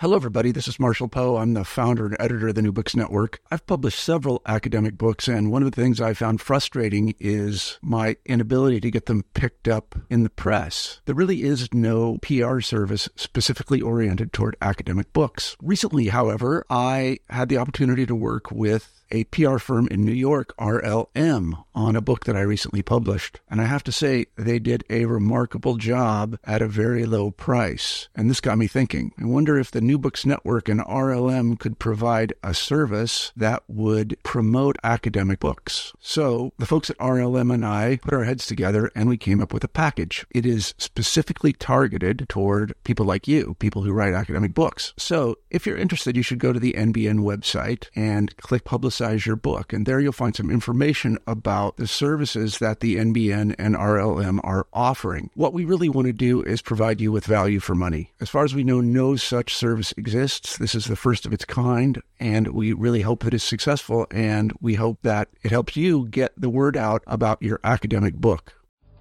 Hello, everybody. This is Marshall Poe. I'm the founder and editor of the New Books Network. I've published several academic books, and one of the things I found frustrating is my inability to get them picked up in the press. There really is no PR service specifically oriented toward academic books. Recently, however, I had the opportunity to work with a PR firm in New York, RLM, on a book that I recently published. And I have to say, they did a remarkable job at a very low price. And this got me thinking. I wonder if the New Books Network and RLM could provide a service that would promote academic books. So the folks at RLM and I put our heads together and we came up with a package. It is specifically targeted toward people like you, people who write academic books. So if you're interested, you should go to the NBN website and click Publicize Your Book. And there you'll find some information about the services that the NBN and RLM are offering. What we really want to do is provide you with value for money. As far as we know, no such service exists. This is the first of its kind, and we really hope that it's successful, and we hope that it helps you get the word out about your academic book.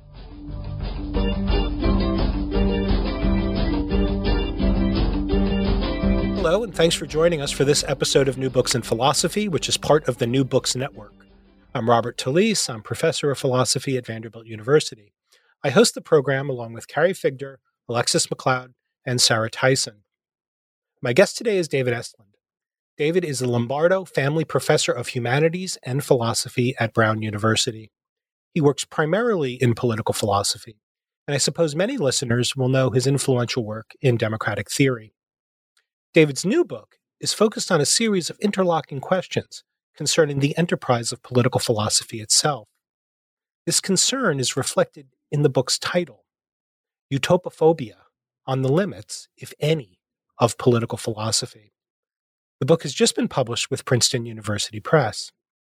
Hello, and thanks for joining us for this episode of New Books in Philosophy, which is part of the New Books Network. I'm Robert Talisse. I'm professor of philosophy at Vanderbilt University. I host the program along with Carrie Figdor, Alexis McLeod, and Sarah Tyson. My guest today is David Estlund. David is a Lombardo Family Professor of Humanities and Philosophy at Brown University. He works primarily in political philosophy, and I suppose many listeners will know his influential work in democratic theory. David's new book is focused on a series of interlocking questions concerning the enterprise of political philosophy itself. This concern is reflected in the book's title, Utopophobia, on the limits, if any, of political philosophy. The book has just been published with Princeton University Press.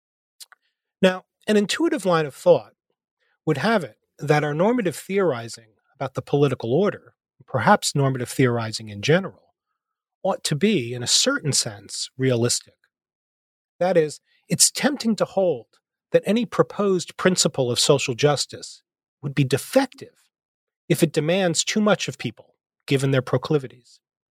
Now, an intuitive line of thought would have it that our normative theorizing about the political order, perhaps normative theorizing in general, ought to be, in a certain sense, realistic. That is, it's tempting to hold that any proposed principle of social justice would be defective if it demands too much of people, given their proclivities.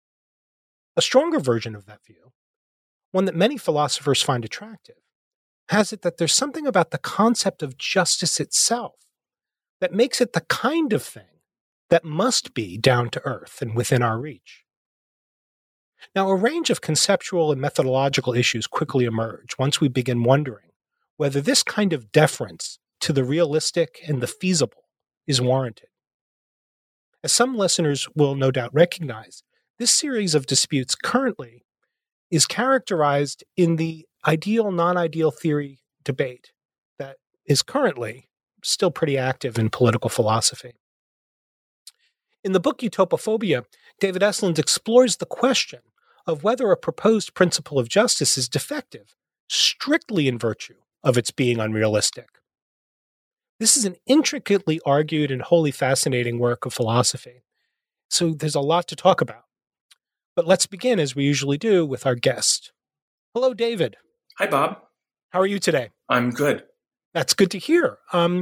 A stronger version of that view, one that many philosophers find attractive, has it that there's something about the concept of justice itself that makes it the kind of thing that must be down to earth and within our reach. Now, a range of conceptual and methodological issues quickly emerge once we begin wondering whether this kind of deference to the realistic and the feasible is warranted. As some listeners will no doubt recognize, this series of disputes currently is characterized in the ideal-non-ideal theory debate that is currently still pretty active in political philosophy. In the book Utopophobia, David Estlund explores the question of whether a proposed principle of justice is defective, strictly in virtue of its being unrealistic. This is an intricately argued and wholly fascinating work of philosophy, so there's a lot to talk about. But let's begin, as we usually do, with our guest. Hello, David. Hi, Bob. How are you today? I'm good. That's good to hear.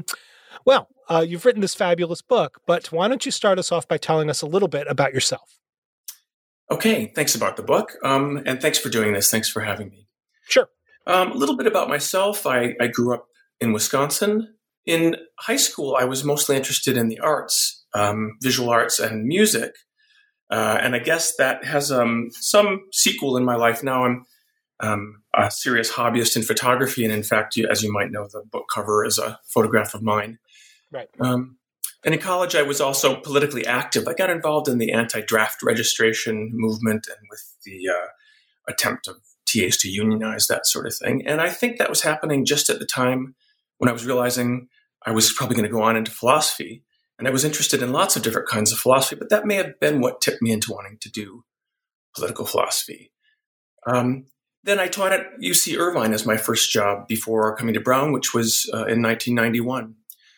You've written this fabulous book, but why don't you start us off by telling us a little bit about yourself? Okay, thanks about the book, and thanks for doing this. Thanks for having me. Sure. A little bit about myself. I grew up in Wisconsin. In high school, I was mostly interested in the arts, visual arts and music, and I guess that has some sequel in my life. Now I'm a serious hobbyist in photography, and in fact, as you might know, the book cover is a photograph of mine. Right. And in college, I was also politically active. I got involved in the anti-draft registration movement and with the attempt of TAs to unionize, that sort of thing. And I think that was happening just at the time when I was realizing I was probably going to go on into philosophy. And I was interested in lots of different kinds of philosophy, but that may have been what tipped me into wanting to do political philosophy. Then I taught at UC Irvine as my first job before coming to Brown, which was in 1991.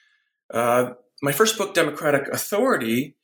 My first book, Democratic Authority,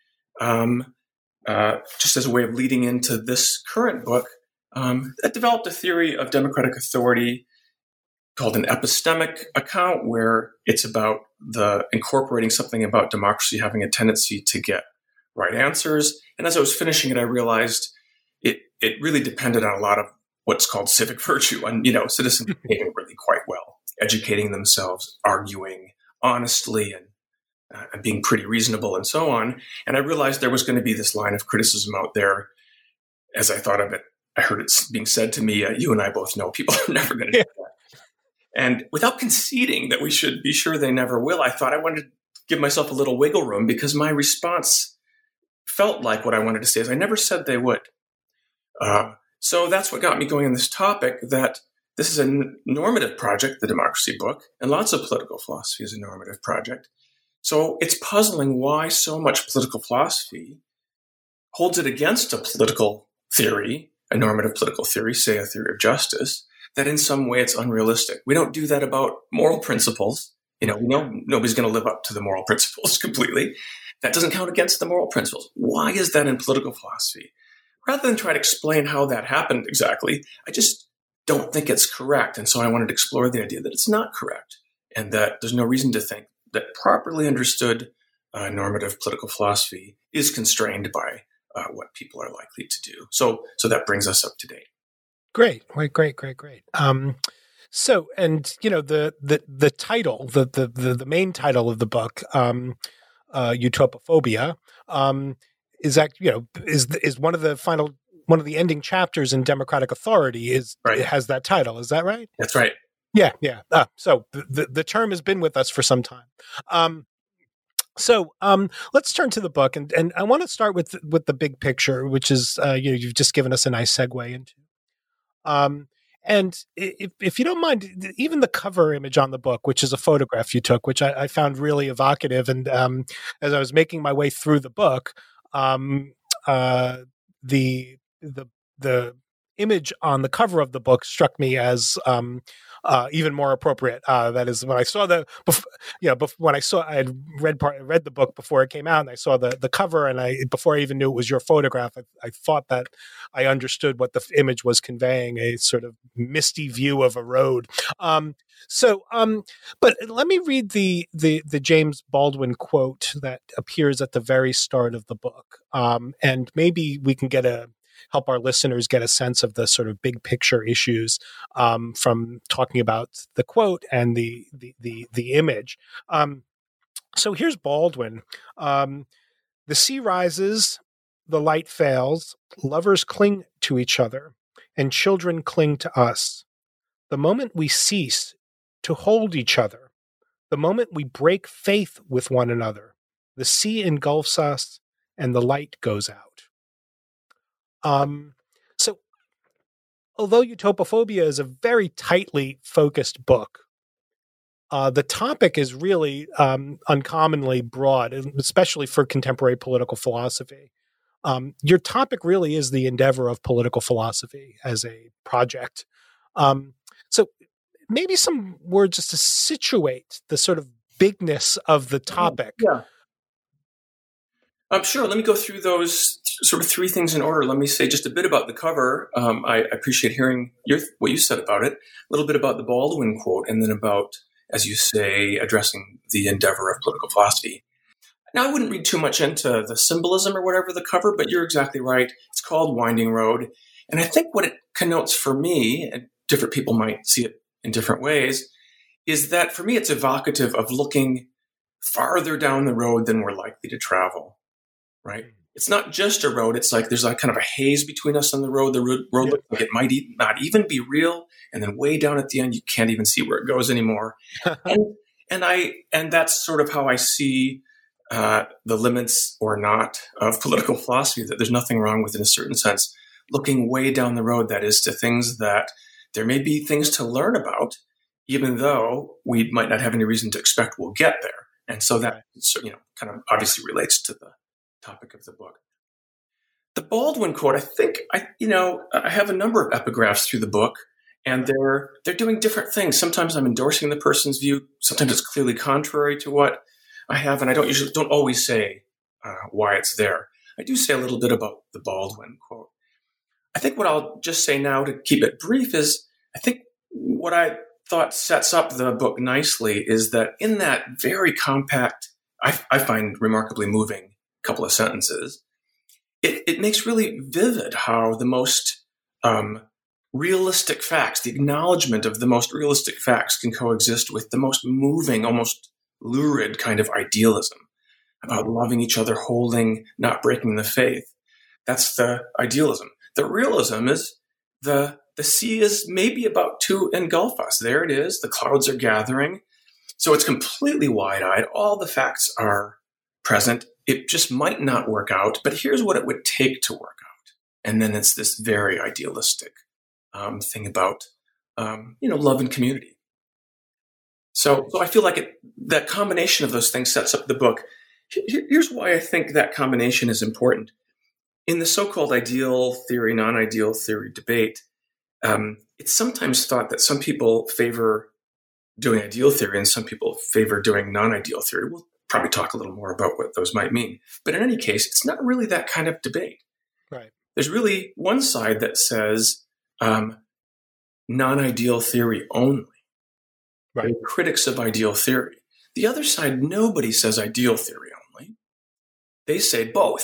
just as a way of leading into this current book, that developed a theory of democratic authority called an epistemic account, where it's about incorporating something about democracy having a tendency to get right answers. And as I was finishing it, I realized it it really depended on a lot of what's called civic virtue, on, citizens behaving really quite well, educating themselves, arguing honestly, and being pretty reasonable and so on. And I realized there was going to be this line of criticism out there. As I thought of it, I heard it being said to me, you and I both know people are never going to do that. And without conceding that we should be sure they never will, I thought I wanted to give myself a little wiggle room, because my response felt like what I wanted to say is I never said they would. So that's what got me going on this topic, that this is a normative project, the democracy book, and lots of political philosophy is a normative project. So it's puzzling why so much political philosophy holds it against a political theory, a normative political theory, say a theory of justice, that in some way it's unrealistic. We don't do that about moral principles. We know nobody's going to live up to the moral principles completely. That doesn't count against the moral principles. Why is that in political philosophy? Rather than try to explain how that happened exactly, I just don't think it's correct. And so I wanted to explore the idea that it's not correct, and that there's no reason to think that properly understood normative political philosophy is constrained by what people are likely to do. So that brings us up to date. Great. So, and the title, the main title of the book, Utopophobia, is one of the ending chapters in Democratic Authority. Right. It has that title. Is that right? That's right. Yeah. So the term has been with us for some time. So let's turn to the book, and I want to start with the big picture, which is you've just given us a nice segue into. And if you don't mind, even the cover image on the book, which is a photograph you took, which I found really evocative, and as I was making my way through the book, the image on the cover of the book struck me as even more appropriate. That is, when I saw I had read the book before it came out, and I saw the cover, and before I even knew it was your photograph, I thought that I understood what the image was conveying, a sort of misty view of a road. But let me read the James Baldwin quote that appears at the very start of the book, and maybe we can help our listeners get a sense of the sort of big picture issues from talking about the quote and the image. So here's Baldwin. The sea rises, the light fails, lovers cling to each other, and children cling to us. The moment we cease to hold each other, the moment we break faith with one another, the sea engulfs us and the light goes out. So although Utopophobia is a very tightly focused book, the topic is really uncommonly broad, especially for contemporary political philosophy. Your topic really is the endeavor of political philosophy as a project. So maybe some words just to situate the sort of bigness of the topic. Yeah. Sure. Let me go through those sort of three things in order. Let me say just a bit about the cover. I appreciate hearing what you said about it, a little bit about the Baldwin quote, and then about, as you say, addressing the endeavor of political philosophy. Now, I wouldn't read too much into the symbolism or whatever the cover, but you're exactly right. It's called Winding Road. And I think what it connotes for me, and different people might see it in different ways, is that for me it's evocative of looking farther down the road than we're likely to travel. Right? It's not just a road. It's like there's like kind of a haze between us on the road. The road looks like it might not even be real, and then way down at the end, you can't even see where it goes anymore. and that's sort of how I see the limits or not of political philosophy. That there's nothing wrong with, in a certain sense, looking way down the road. That is, to things that there may be things to learn about, even though we might not have any reason to expect we'll get there. And so that kind of obviously relates to the topic of the book. The Baldwin quote, I think I have a number of epigraphs through the book, and they're doing different things. Sometimes I'm endorsing the person's view. Sometimes it's clearly contrary to what I have, and I don't always say why it's there. I do say a little bit about the Baldwin quote. I think what I'll just say now to keep it brief is, I think what I thought sets up the book nicely is that in that very compact, I find remarkably moving couple of sentences, it makes really vivid how the most realistic facts, the acknowledgement of the most realistic facts, can coexist with the most moving, almost lurid kind of idealism about loving each other, holding, not breaking the faith. That's the idealism. The realism is the sea is maybe about to engulf us. There it is. The clouds are gathering. So it's completely wide-eyed. All the facts are present. It just might not work out, but here's what it would take to work out. And then it's this very idealistic thing about, love and community. So I feel like that combination of those things sets up the book. Here's why I think that combination is important. In the so-called ideal theory, non-ideal theory debate, it's sometimes thought that some people favor doing ideal theory and some people favor doing non-ideal theory. We'll probably talk a little more about what those might mean. But in any case, it's not really that kind of debate. Right. There's really one side that says non-ideal theory only. Right. They're critics of ideal theory. The other side, nobody says ideal theory only. They say both.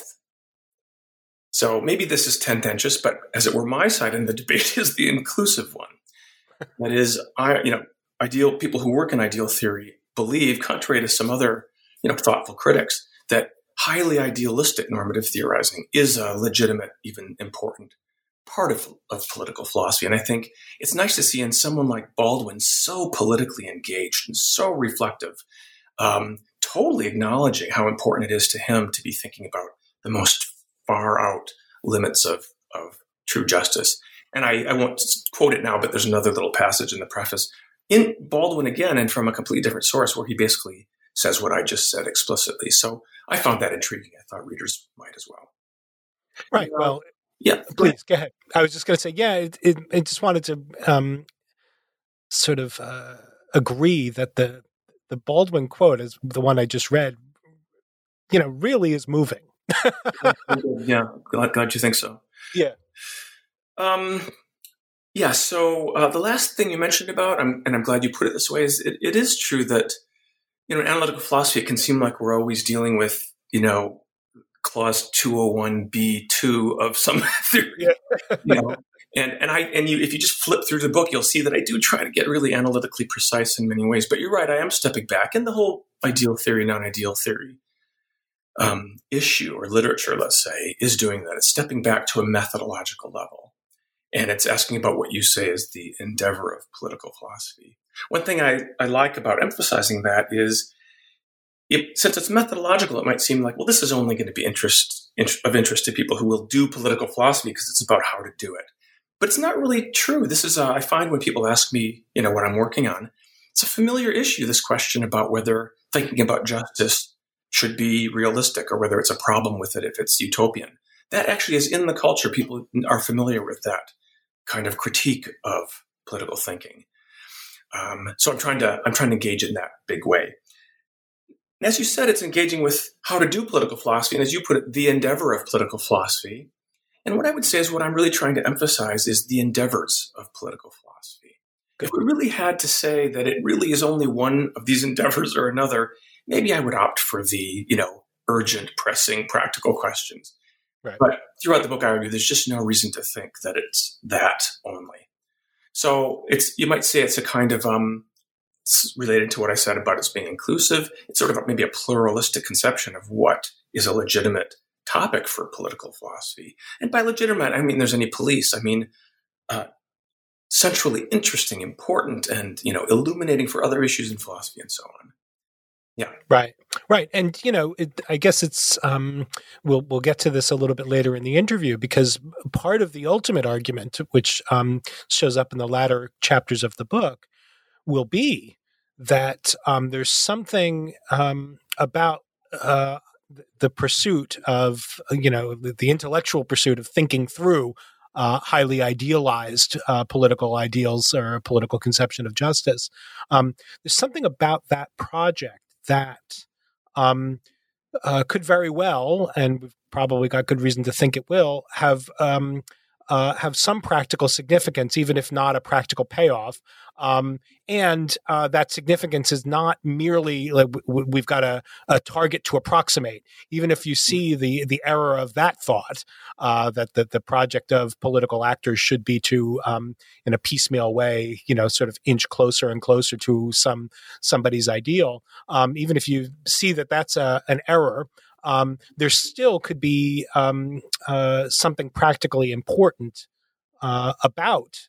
So maybe this is tendentious, but as it were, my side in the debate is the inclusive one. That is, ideal people who work in ideal theory believe, contrary to some other, thoughtful critics, that highly idealistic normative theorizing is a legitimate, even important part of political philosophy. And I think it's nice to see in someone like Baldwin, so politically engaged and so reflective, totally acknowledging how important it is to him to be thinking about the most far out limits of true justice. And I won't quote it now, but there's another little passage in the preface in Baldwin again, and from a completely different source, where he basically says what I just said explicitly. So I found that intriguing. I thought readers might as well. Right. Well, yeah. Please go ahead. I was just going to say, I just wanted to sort of agree that the Baldwin quote, is the one I just read, really is moving. Yeah, glad you think so. Yeah. So the last thing you mentioned about, and I'm glad you put it this way, is it is true that, in analytical philosophy, it can seem like we're always dealing with, clause 201b2 of some theory, and if you just flip through the book, you'll see that I do try to get really analytically precise in many ways. But you're right, I am stepping back, and the whole ideal theory, non-ideal theory issue or literature, let's say, is doing that. It's stepping back to a methodological level. And it's asking about what you say is the endeavor of political philosophy. One thing I like about emphasizing that is, since it's methodological, it might seem like, well, this is only going to be of interest to people who will do political philosophy because it's about how to do it. But it's not really true. This is, I find when people ask me, what I'm working on, it's a familiar issue, this question about whether thinking about justice should be realistic or whether it's a problem with it if it's utopian. That actually is in the culture. People are familiar with that kind of critique of political thinking. So I'm trying to engage in that big way. And as you said, it's engaging with how to do political philosophy, and as you put it, the endeavor of political philosophy. And what I would say is what I'm really trying to emphasize is the endeavors of political philosophy. If we really had to say that it really is only one of these endeavors or another, maybe I would opt for the, urgent, pressing, practical questions. Right. But throughout the book, I argue there's just no reason to think that it's that only. So you might say it's a kind of related to what I said about it being inclusive. It's sort of maybe a pluralistic conception of what is a legitimate topic for political philosophy. And by legitimate, I mean there's any police. I mean centrally interesting, important, and illuminating for other issues in philosophy and so on. Yeah. Right. And, I guess it's, we'll get to this a little bit later in the interview, because part of the ultimate argument, which shows up in the latter chapters of the book, will be that there's something about the pursuit of, the intellectual pursuit of thinking through highly idealized political ideals or a political conception of justice. There's something about that project that could very well, and we've probably got good reason to think it will, have have some practical significance, even if not a practical payoff. And that significance is not merely like we've got a target to approximate. Even if you see the error of that thought, that the project of political actors should be to, in a piecemeal way, sort of inch closer and closer to somebody's ideal. Even if you see that that's an error, there still could be something practically important about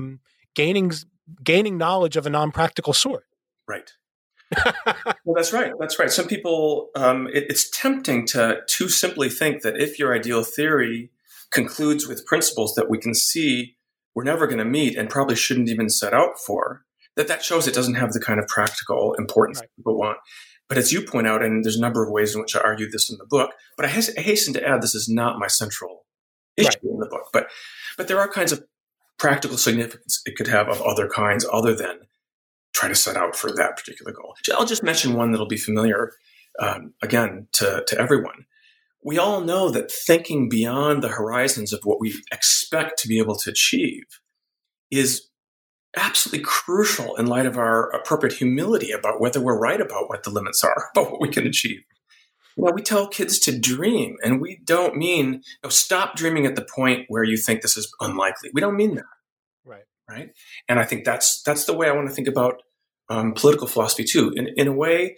gaining knowledge of a non-practical sort. Right. Well, that's right. That's right. Some people, it's tempting to too simply think that if your ideal theory concludes with principles that we can see we're never going to meet and probably shouldn't even set out for, that shows it doesn't have the kind of practical importance that people want. But as you point out, and there's a number of ways in which I argue this in the book, but I hasten to add this is not my central issue in the book. But there are kinds of practical significance it could have of other kinds other than try to set out for that particular goal. I'll just mention one that'll be familiar, again, to everyone. We all know that thinking beyond the horizons of what we expect to be able to achieve is absolutely crucial in light of our appropriate humility about whether we're right about what the limits are, about what we can achieve. We tell kids to dream, and we don't mean stop dreaming at the point where you think this is unlikely. We don't mean that. Right. And I think that's the way I want to think about political philosophy too. In a way,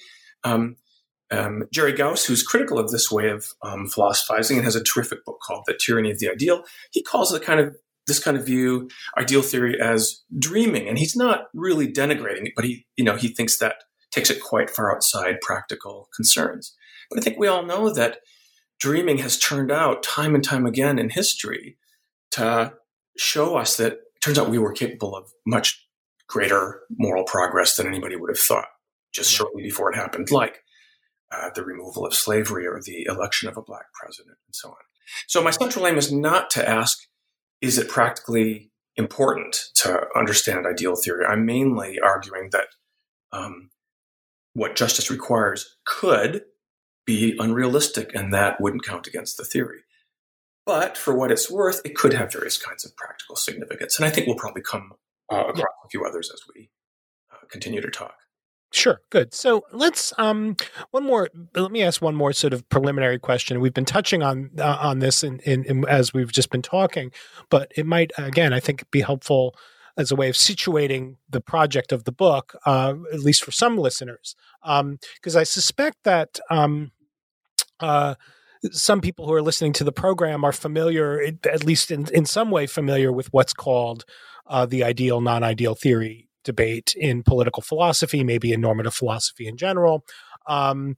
Jerry Gauss, who's critical of this way of philosophizing and has a terrific book called The Tyranny of the Ideal, he calls this kind of view, ideal theory, as dreaming. And he's not really denigrating it, but he thinks that takes it quite far outside practical concerns. But I think we all know that dreaming has turned out time and time again in history to show us that it turns out we were capable of much greater moral progress than anybody would have thought just shortly before it happened, like the removal of slavery or the election of a black president and so on. So my central aim is not to ask, is it practically important to understand ideal theory? I'm mainly arguing that what justice requires could be unrealistic, and that wouldn't count against the theory. But for what it's worth, it could have various kinds of practical significance. And I think we'll probably come across a few others as we continue to talk. Sure. Good. So let's let me ask one more sort of preliminary question. We've been touching on this in as we've just been talking, but it might, again, I think be helpful as a way of situating the project of the book, at least for some listeners. Because I suspect that some people who are listening to the program are familiar, at least in some way familiar with what's called the ideal, non-ideal theory debate in political philosophy, maybe in normative philosophy in general. Like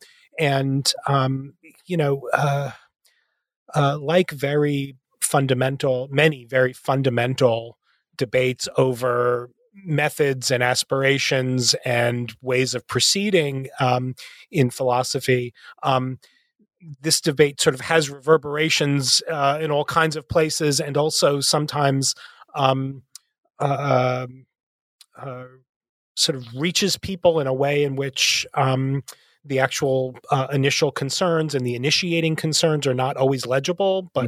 many very fundamental debates over methods and aspirations and ways of proceeding in philosophy, this debate sort of has reverberations in all kinds of places, and also sometimes sort of reaches people in a way in which the actual initial concerns and the initiating concerns are not always legible. But,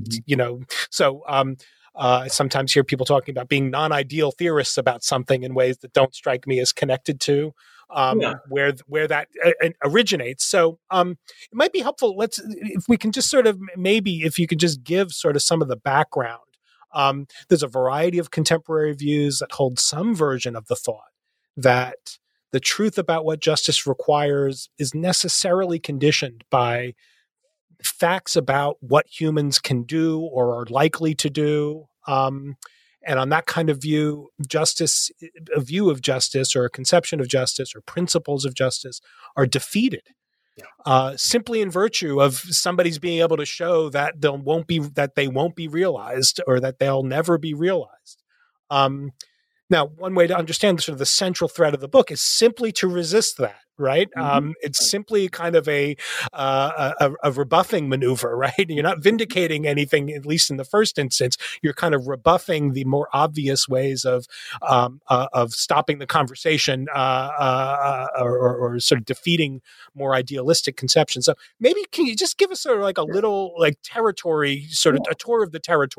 I sometimes hear people talking about being non-ideal theorists about something in ways that don't strike me as connected to where that originates. So it might be helpful. If we can just sort of, maybe if you could just give sort of some of the background. There's a variety of contemporary views that hold some version of the thought that the truth about what justice requires is necessarily conditioned by facts about what humans can do or are likely to do. And on that kind of view, a view of justice or a conception of justice or principles of justice are defeated. Simply in virtue of somebody's being able to show that they won't be realized, or that they'll never be realized. Now, one way to understand sort of the central thread of the book is simply to resist that, right? It's simply kind of a rebuffing maneuver, right? You're not vindicating anything, at least in the first instance. You're kind of rebuffing the more obvious ways of stopping the conversation or sort of defeating more idealistic conceptions. So maybe can you just give us sort of like a little like territory, sort of a tour of the territory?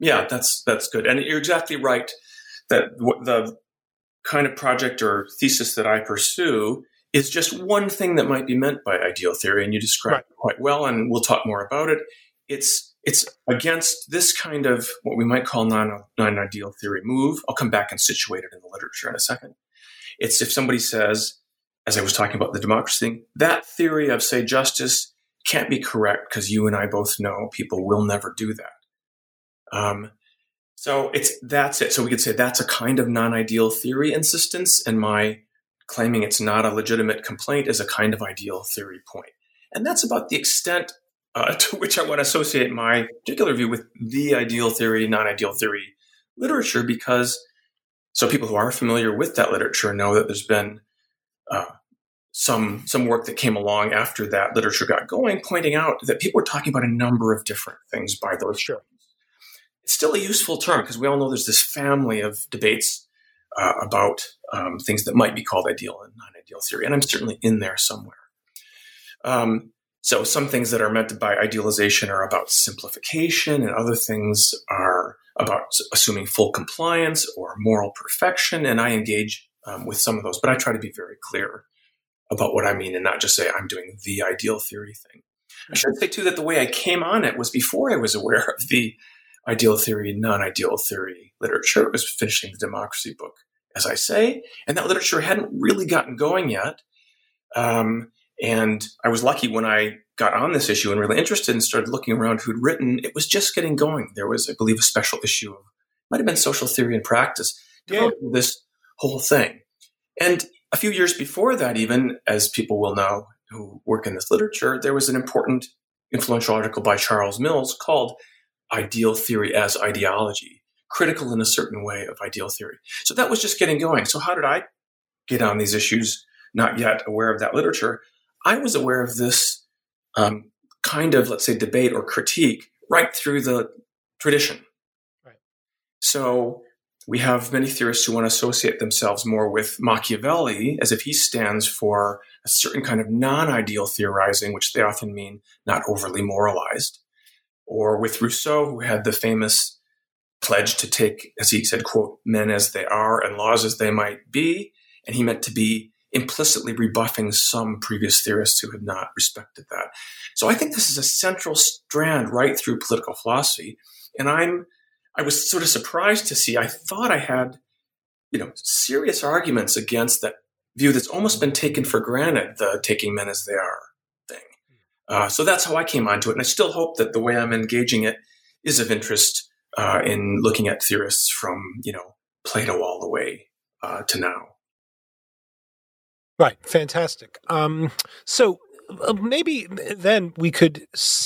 Yeah, that's good. And you're exactly right that the kind of project or thesis that I pursue is just one thing that might be meant by ideal theory, and you described it quite well, and we'll talk more about it. It's against this kind of what we might call non-ideal theory move. I'll come back and situate it in the literature in a second. It's if somebody says, as I was talking about the democracy thing, that theory of, say, justice can't be correct because you and I both know people will never do that. So that's it. So we could say that's a kind of non-ideal theory insistence, and my claiming it's not a legitimate complaint is a kind of ideal theory point. And that's about the extent to which I want to associate my particular view with the ideal theory, non-ideal theory literature, because so people who are familiar with that literature know that there's been some work that came along after that literature got going, pointing out that people were talking about a number of different things by those. Sure. It's still a useful term because we all know there's this family of debates about things that might be called ideal and non-ideal theory, and I'm certainly in there somewhere. So some things that are meant by idealization are about simplification, and other things are about assuming full compliance or moral perfection, and I engage with some of those, but I try to be very clear about what I mean and not just say I'm doing the ideal theory thing. I should say, too, that the way I came on it was before I was aware of the ideal theory, non-ideal theory literature. It was finishing the democracy book, as I say, and that literature hadn't really gotten going yet. And I was lucky when I got on this issue and really interested and started looking around who'd written. It was just getting going. There was, I believe, a special issue of, might have been Social Theory and Practice, developing this whole thing. And a few years before that, even, as people will know who work in this literature, there was an important, influential article by Charles Mills called Ideal Theory as Ideology, critical in a certain way of ideal theory. So that was just getting going. So how did I get on these issues, not yet aware of that literature? I was aware of this kind of, let's say, debate or critique right through the tradition. Right. So we have many theorists who want to associate themselves more with Machiavelli, as if he stands for a certain kind of non-ideal theorizing, which they often mean not overly moralized. Or with Rousseau, who had the famous pledge to take, as he said, quote, men as they are and laws as they might be. And he meant to be implicitly rebuffing some previous theorists who had not respected that. So I think this is a central strand right through political philosophy. And I was sort of surprised to see, I thought I had, serious arguments against that view that's almost been taken for granted, the taking men as they are thing. So that's how I came onto it. And I still hope that the way I'm engaging it is of interest in looking at theorists from, Plato all the way to now. Right. Fantastic. So maybe then we could,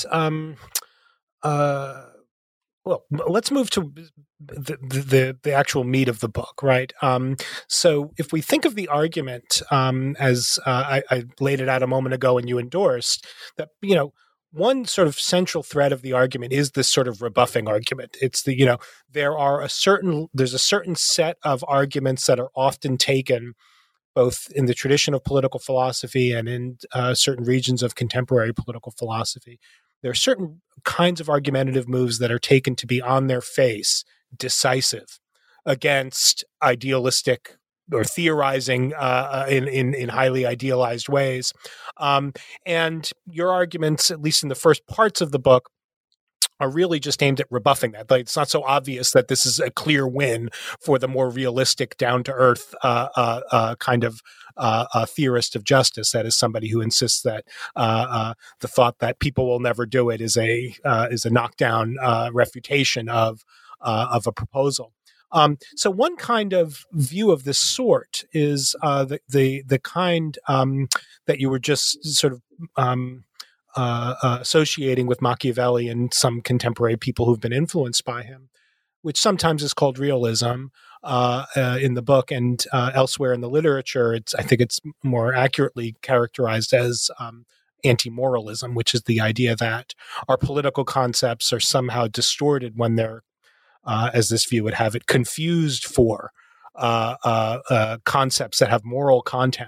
let's move to the actual meat of the book, right? So if we think of the argument as I laid it out a moment ago and you endorsed, that, one sort of central thread of the argument is this sort of rebuffing argument. It's there's a certain set of arguments that are often taken both in the tradition of political philosophy and in certain regions of contemporary political philosophy. There are certain kinds of argumentative moves that are taken to be on their face decisive against idealistic or theorizing in highly idealized ways. And your arguments, at least in the first parts of the book, are really just aimed at rebuffing that. Like, it's not so obvious that this is a clear win for the more realistic, down-to-earth kind of theorist of justice. That is somebody who insists that the thought that people will never do it is a knockdown refutation of a proposal. So one kind of view of this sort is the kind that you were just sort of associating with Machiavelli and some contemporary people who've been influenced by him, which sometimes is called realism in the book, and elsewhere in the literature, I think it's more accurately characterized as anti-moralism, which is the idea that our political concepts are somehow distorted when they're, as this view would have it, confused for concepts that have moral content.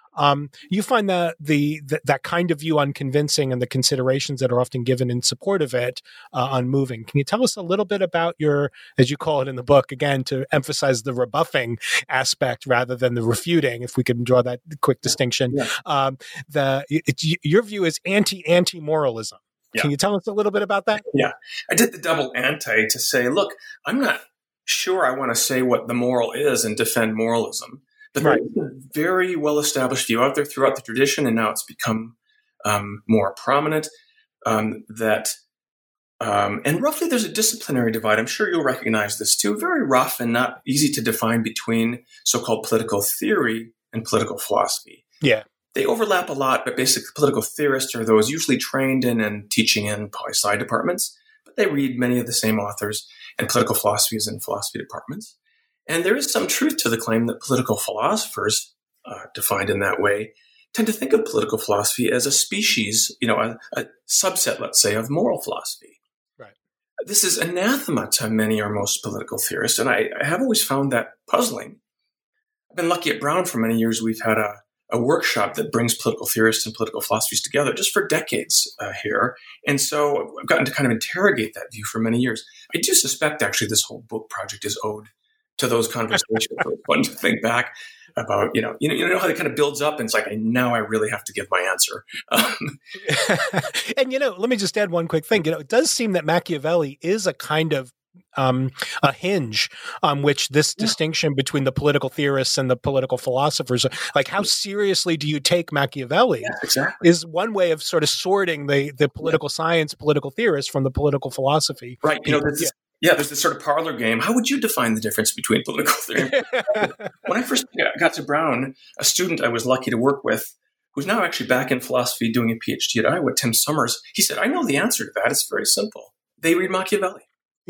You find that that kind of view unconvincing and the considerations that are often given in support of it unmoving. Can you tell us a little bit about your, as you call it in the book, again, to emphasize the rebuffing aspect rather than the refuting, if we can draw that quick distinction? Yeah. Your view is anti-moralism. Yeah. Can you tell us a little bit about that? Yeah. I did the double anti to say, look, I'm not sure I want to say what the moral is and defend moralism. But there's a very well-established view out there throughout the tradition, and now it's become more prominent, and roughly there's a disciplinary divide. I'm sure you'll recognize this too, very rough and not easy to define between so-called political theory and political philosophy. Yeah. They overlap a lot, but basically political theorists are those usually trained in and teaching in poli-sci departments, but they read many of the same authors, and political philosophy is in philosophy departments. And there is some truth to the claim that political philosophers, defined in that way, tend to think of political philosophy as a species, a subset, let's say, of moral philosophy. Right. This is anathema to many or most political theorists, and I have always found that puzzling. I've been lucky at Brown for many years. We've had a workshop that brings political theorists and political philosophies together just for decades here. And so I've gotten to kind of interrogate that view for many years. I do suspect, actually, this whole book project is owed to those conversations. It's fun to think back about, you know how it kind of builds up, and it's like, now I really have to give my answer. And, let me just add one quick thing. It does seem that Machiavelli is a kind of a hinge on which this distinction between the political theorists and the political philosophers, like how seriously do you take Machiavelli, is one way of sort of sorting the political science, political theorists from the political philosophy. Right. There's this sort of parlor game. How would you define the difference between political theory and When I first got to Brown, a student I was lucky to work with, who's now actually back in philosophy doing a PhD at Iowa, Tim Summers, he said, I know the answer to that. It's very simple. They read Machiavelli.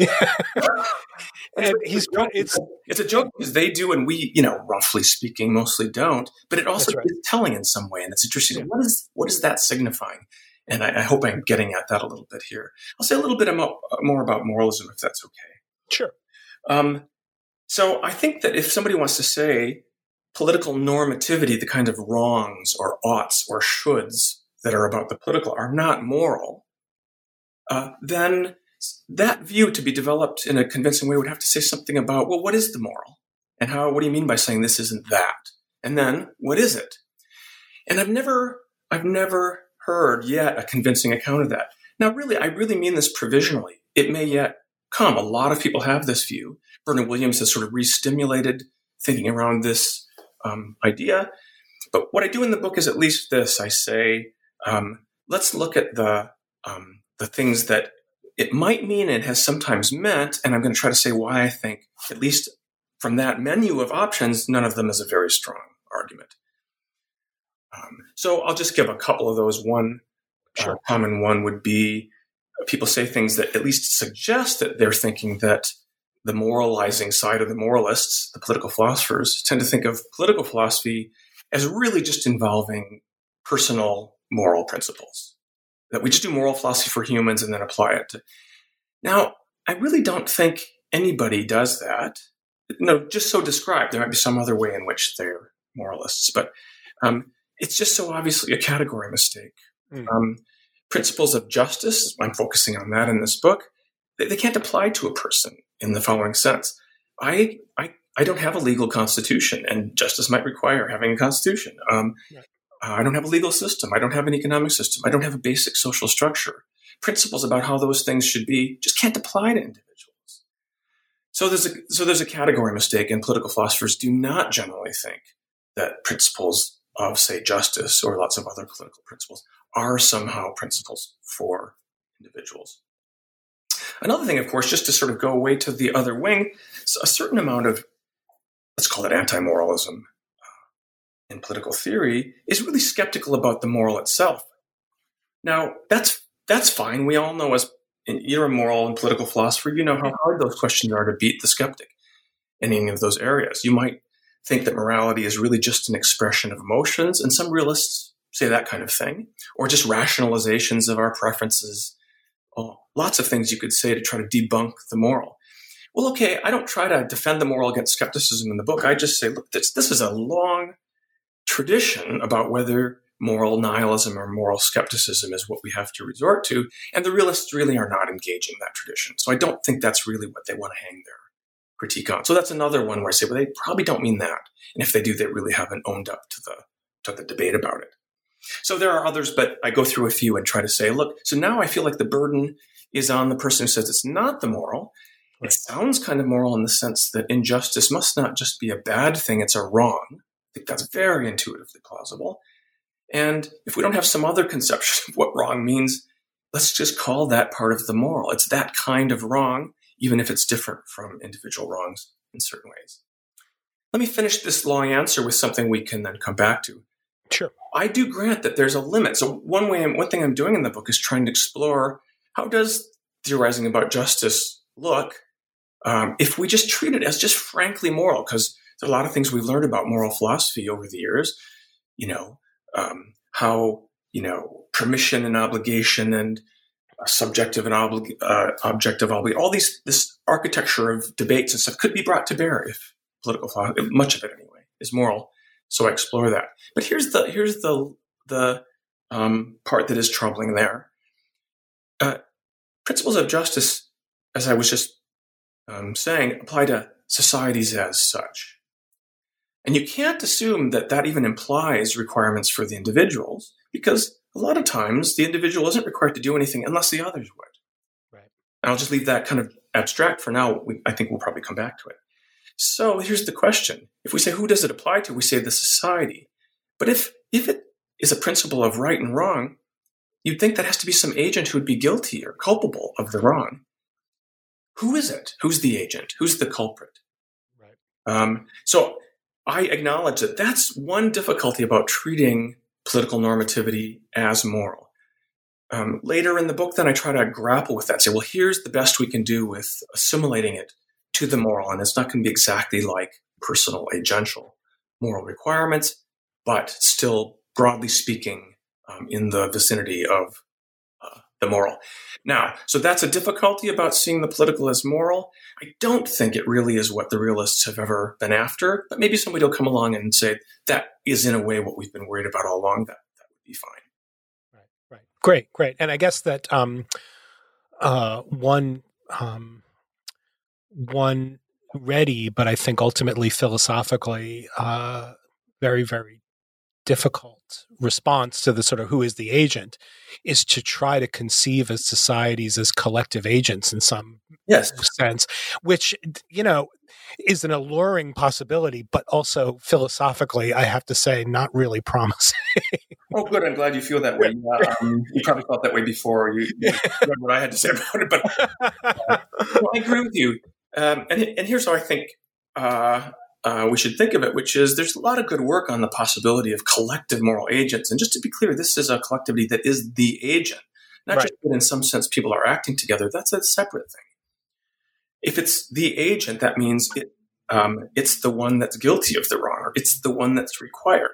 And it's a joke because they do, and we, roughly speaking, mostly don't. But it also is telling in some way, and it's interesting. Yeah. What is that signifying? And I hope I'm getting at that a little bit here. I'll say a little bit more about moralism, if that's okay. Sure. So I think that if somebody wants to say political normativity, the kind of wrongs or oughts or shoulds that are about the political are not moral, then that view, to be developed in a convincing way, would have to say something about, well, what is the moral? And what do you mean by saying this isn't that? And then, what is it? And I've never heard yet a convincing account of that. Now, really, I really mean this provisionally. It may yet come. A lot of people have this view. Vernon Williams has sort of re-stimulated thinking around this idea. But what I do in the book is at least this. I say, let's look at the things that it might mean and has sometimes meant, and I'm going to try to say why I think, at least from that menu of options, none of them is a very strong argument. So I'll just give a couple of those. One common one would be people say things that at least suggest that they're thinking that the moralizing side of the moralists, the political philosophers, tend to think of political philosophy as really just involving personal moral principles. That we just do moral philosophy for humans and then apply it. Now, I really don't think anybody does that. Just so described. There might be some other way in which they're moralists, but it's just so obviously a category mistake. Principles of justice, I'm focusing on that in this book, they can't apply to a person in the following sense. I don't have a legal constitution, and justice might require having a constitution. I don't have a legal system. I don't have an economic system. I don't have a basic social structure. Principles about how those things should be just can't apply to individuals. So there's a category mistake, and political philosophers do not generally think that principles of, say, justice or lots of other political principles are somehow principles for individuals. Another thing, of course, just to sort of go away to the other wing, a certain amount of, let's call it anti-moralism in political theory, is really skeptical about the moral itself. Now, that's fine. We all know, as you're a moral and political philosopher, you know how hard those questions are to beat the skeptic in any of those areas. You might think that morality is really just an expression of emotions, and some realists say that kind of thing, or just rationalizations of our preferences. Lots of things you could say to try to debunk the moral. Well, okay, I don't try to defend the moral against skepticism in the book. I just say, look, this is a long tradition about whether moral nihilism or moral skepticism is what we have to resort to, and the realists really are not engaging that tradition. So I don't think that's really what they want to hang their critique on. So that's another one where I say, well, they probably don't mean that. And if they do, they really haven't owned up to the debate about it. So there are others, but I go through a few and try to say, look, so now I feel like the burden is on the person who says it's not the moral. Right. It sounds kind of moral in the sense that injustice must not just be a bad thing, it's a wrong. I think that's very intuitively plausible. And if we don't have some other conception of what wrong means, let's just call that part of the moral. It's that kind of wrong, even if it's different from individual wrongs in certain ways. Let me finish this long answer with something we can then come back to. Sure. I do grant that there's a limit. So one thing I'm doing in the book is trying to explore how does theorizing about justice look if we just treat it as just frankly moral, because there are a lot of things we've learned about moral philosophy over the years, how, permission and obligation and subjective and objective obligation, all this architecture of debates and stuff could be brought to bear if political philosophy, much of it anyway, is moral. So I explore that. But here's the part that is troubling there. Principles of justice, as I was just saying, apply to societies as such. And you can't assume that even implies requirements for the individuals, because a lot of times the individual isn't required to do anything unless the others would. Right. And I'll just leave that kind of abstract for now. I think we'll probably come back to it. So here's the question. If we say, who does it apply to? We say the society. But if it is a principle of right and wrong, you'd think that has to be some agent who would be guilty or culpable of the wrong. Who is it? Who's the agent? Who's the culprit? Right. So I acknowledge that that's one difficulty about treating political normativity as moral. Later in the book, then I try to grapple with that. Say, well, here's the best we can do with assimilating it to the moral. And it's not going to be exactly like personal agential moral requirements, but still, broadly speaking, in the vicinity of the moral. Now, so that's a difficulty about seeing the political as moral. I don't think it really is what the realists have ever been after, but maybe somebody will come along and say that is in a way what we've been worried about all along. That would be fine. Right. Great. And I guess that one ready, but I think ultimately philosophically very, very difficult response to the sort of who is the agent is to try to conceive of societies as collective agents in some sense, which, is an alluring possibility, but also philosophically, I have to say, not really promising. Oh, good. I'm glad you feel that way. You probably felt that way before you read what I had to say about it, but I agree with you. And here's how I think we should think of it, which is there's a lot of good work on the possibility of collective moral agents. And just to be clear, this is a collectivity that is the agent, not just that in some sense people are acting together. That's a separate thing. If it's the agent, that means it's the one that's guilty of the wrong, or it's the one that's required.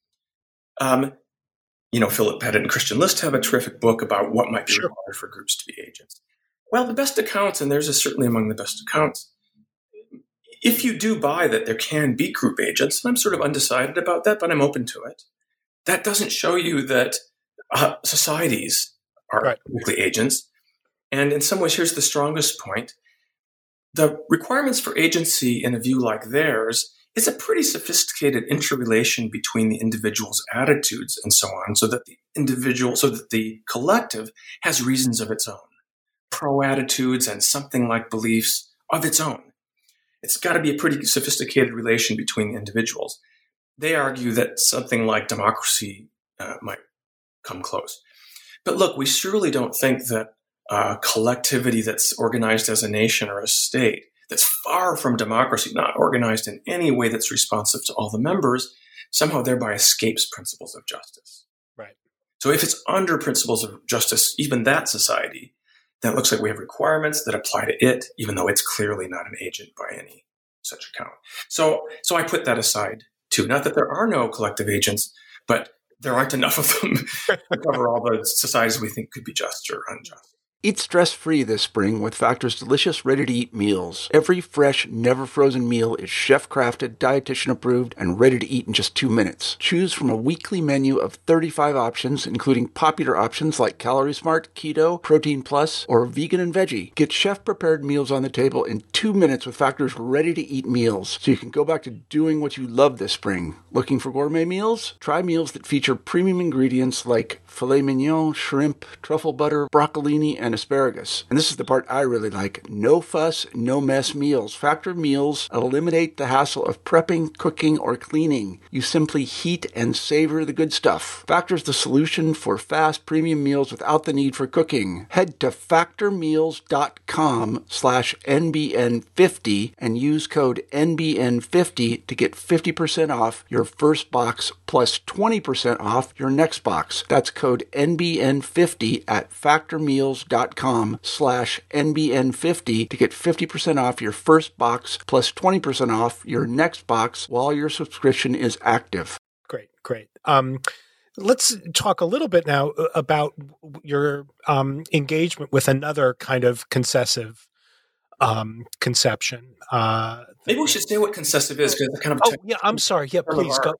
Philip Pettit and Christian List have a terrific book about what might be required for groups to be agents. Well, the best accounts, and theirs is certainly among the best accounts, if you do buy that there can be group agents, and I'm sort of undecided about that, but I'm open to it, that doesn't show you that societies are typically agents. And in some ways, here's the strongest point. The requirements for agency in a view like theirs is a pretty sophisticated interrelation between the individual's attitudes and so on, so that the collective has reasons of its own, pro-attitudes and something like beliefs of its own. It's got to be a pretty sophisticated relation between individuals. They argue that something like democracy might come close. But look, we surely don't think that collectivity that's organized as a nation or a state, that's far from democracy, not organized in any way that's responsive to all the members, somehow thereby escapes principles of justice. Right. So if it's under principles of justice, even that society, then it looks like we have requirements that apply to it, even though it's clearly not an agent by any such account. So I put that aside too. Not that there are no collective agents, but there aren't enough of them to cover all the societies we think could be just or unjust. Eat stress-free this spring with Factor's delicious, ready-to-eat meals. Every fresh, never-frozen meal is chef-crafted, dietitian-approved, and ready to eat in just 2 minutes. Choose from a weekly menu of 35 options, including popular options like Calorie Smart, Keto, Protein Plus, or Vegan and Veggie. Get chef-prepared meals on the table in 2 minutes with Factor's ready-to-eat meals, so you can go back to doing what you love this spring. Looking for gourmet meals? Try meals that feature premium ingredients like filet mignon, shrimp, truffle butter, broccolini, and asparagus. And this is the part I really like. No fuss, no mess meals. Factor meals eliminate the hassle of prepping, cooking, or cleaning. You simply heat and savor the good stuff. Factor's the solution for fast premium meals without the need for cooking. Head to factormeals.com/NBN50 and use code NBN50 to get 50% off your first box plus 20% off your next box. That's code NBN50 at factormeals.com/NBN50 to get 50% off your first box plus 20% off your next box while your subscription is active. Great. Let's talk a little bit now about your engagement with another kind of concessive conception. Maybe we should say what concessive is, because kind of. Yeah, I'm sorry. Yeah, please go.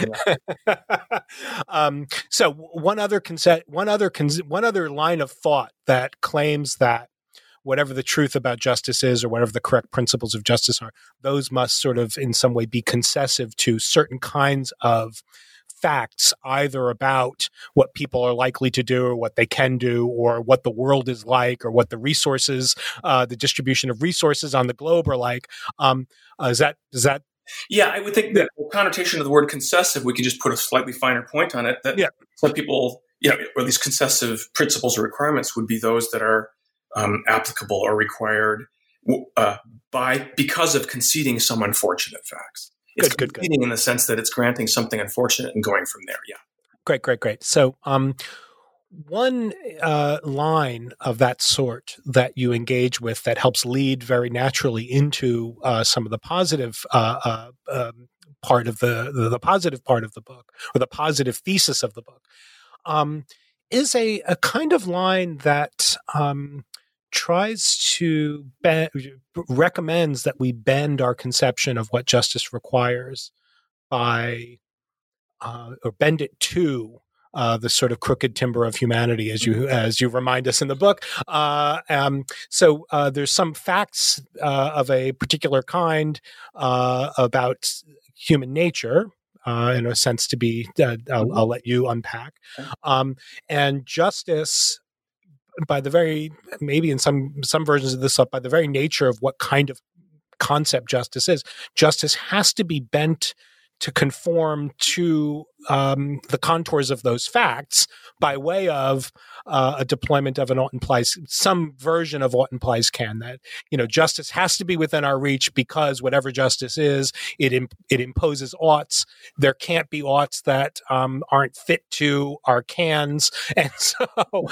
So one other line of thought that claims that whatever the truth about justice is, or whatever the correct principles of justice are, those must sort of in some way be concessive to certain kinds of facts, either about what people are likely to do or what they can do, or what the world is like, or what the resources, the distribution of resources on the globe are like. Does that? Yeah, I would think that the connotation of the word concessive, we could just put a slightly finer point on it. That some people, or these concessive principles or requirements would be those that are applicable or required because of conceding some unfortunate facts. It's conceding in the sense that it's granting something unfortunate and going from there. Yeah. Great. So one line of that sort that you engage with that helps lead very naturally into some of the positive part of the positive part of the book, or the positive thesis of the book, is a kind of line that recommends that we bend our conception of what justice requires by, or bend it to the sort of crooked timber of humanity, as you remind us in the book. So there's some facts of a particular kind about human nature, in a sense to be. I'll let you unpack. And justice, by the very, maybe in some versions of this, by the very nature of what kind of concept justice is, justice has to be bent to conform to the contours of those facts by way of a deployment of an ought implies, some version of ought implies can, that, justice has to be within our reach, because whatever justice is, it imposes oughts. There can't be oughts that aren't fit to our cans. And so,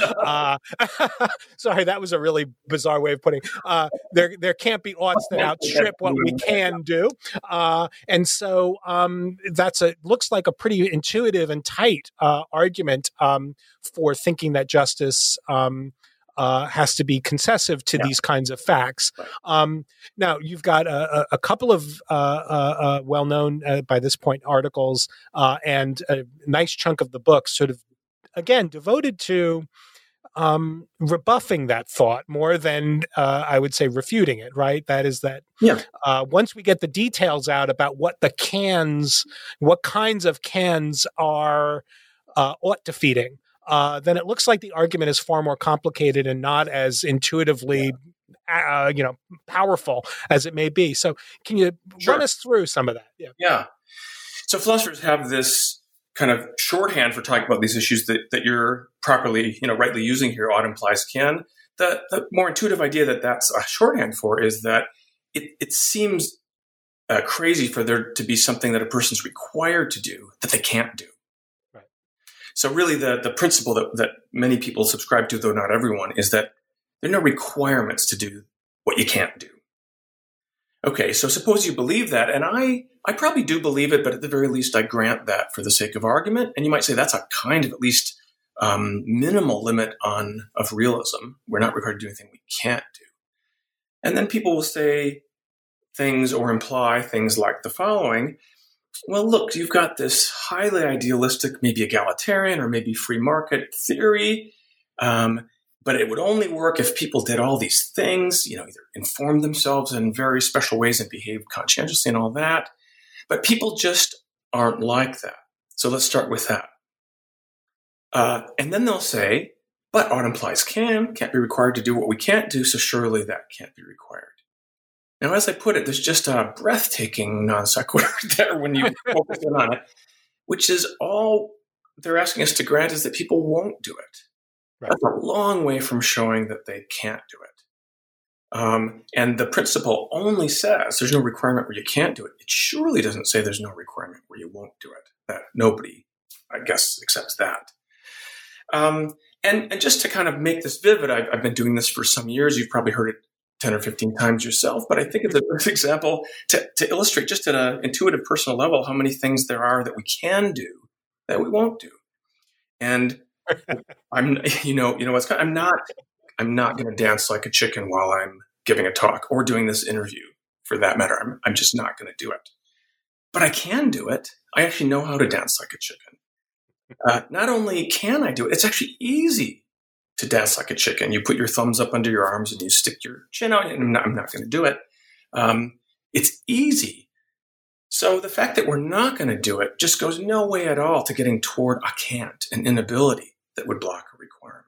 sorry, that was a really bizarre way of putting there can't be oughts that outstrip what we can do. And so looks like a pretty intuitive and tight argument for thinking that justice has to be concessive to these kinds of facts. Now, you've got a couple of well-known, by this point, articles and a nice chunk of the book sort of, again, devoted to rebuffing that thought more than I would say refuting it, right? That is that once we get the details out about what kinds of cans are ought defeating, then it looks like the argument is far more complicated and not as intuitively powerful as it may be. So can you run us through some of that? Yeah. So philosophers have this kind of shorthand for talking about these issues that you're properly, rightly using here, ought implies can. The more intuitive idea that that's a shorthand for is that it seems crazy for there to be something that a person's required to do that they can't do. Right. So really the principle that many people subscribe to, though not everyone, is that there are no requirements to do what you can't do. Okay, so suppose you believe that, and I probably do believe it, but at the very least I grant that for the sake of argument. And you might say that's a kind of at least minimal limit of realism. We're not required to do anything we can't do. And then people will say things or imply things like the following. Well, look, you've got this highly idealistic, maybe egalitarian or maybe free market theory, but it would only work if people did all these things, either inform themselves in very special ways and behave conscientiously and all that. But people just aren't like that. So let's start with that. And then they'll say, but ought implies can't be required to do what we can't do, so surely that can't be required. Now, as I put it, there's just a breathtaking non sequitur there when you focus in on it, which is all they're asking us to grant is that people won't do it. Right. That's a long way from showing that they can't do it. And the principle only says there's no requirement where you can't do it. It surely doesn't say there's no requirement where you won't do it. That nobody, I guess, accepts that. And just to kind of make this vivid, I've been doing this for some years. You've probably heard it 10 or 15 times yourself, but I think it's a good example to illustrate just at an intuitive personal level how many things there are that we can do that we won't do. And I'm not going to dance like a chicken while I'm giving a talk or doing this interview for that matter. I'm just not going to do it. But I can do it. I actually know how to dance like a chicken. Not only can I do it, it's actually easy to dance like a chicken. You put your thumbs up under your arms and you stick your chin out. And I'm not going to do it. It's easy. So the fact that we're not going to do it just goes no way at all to getting toward a can't, an inability that would block a requirement.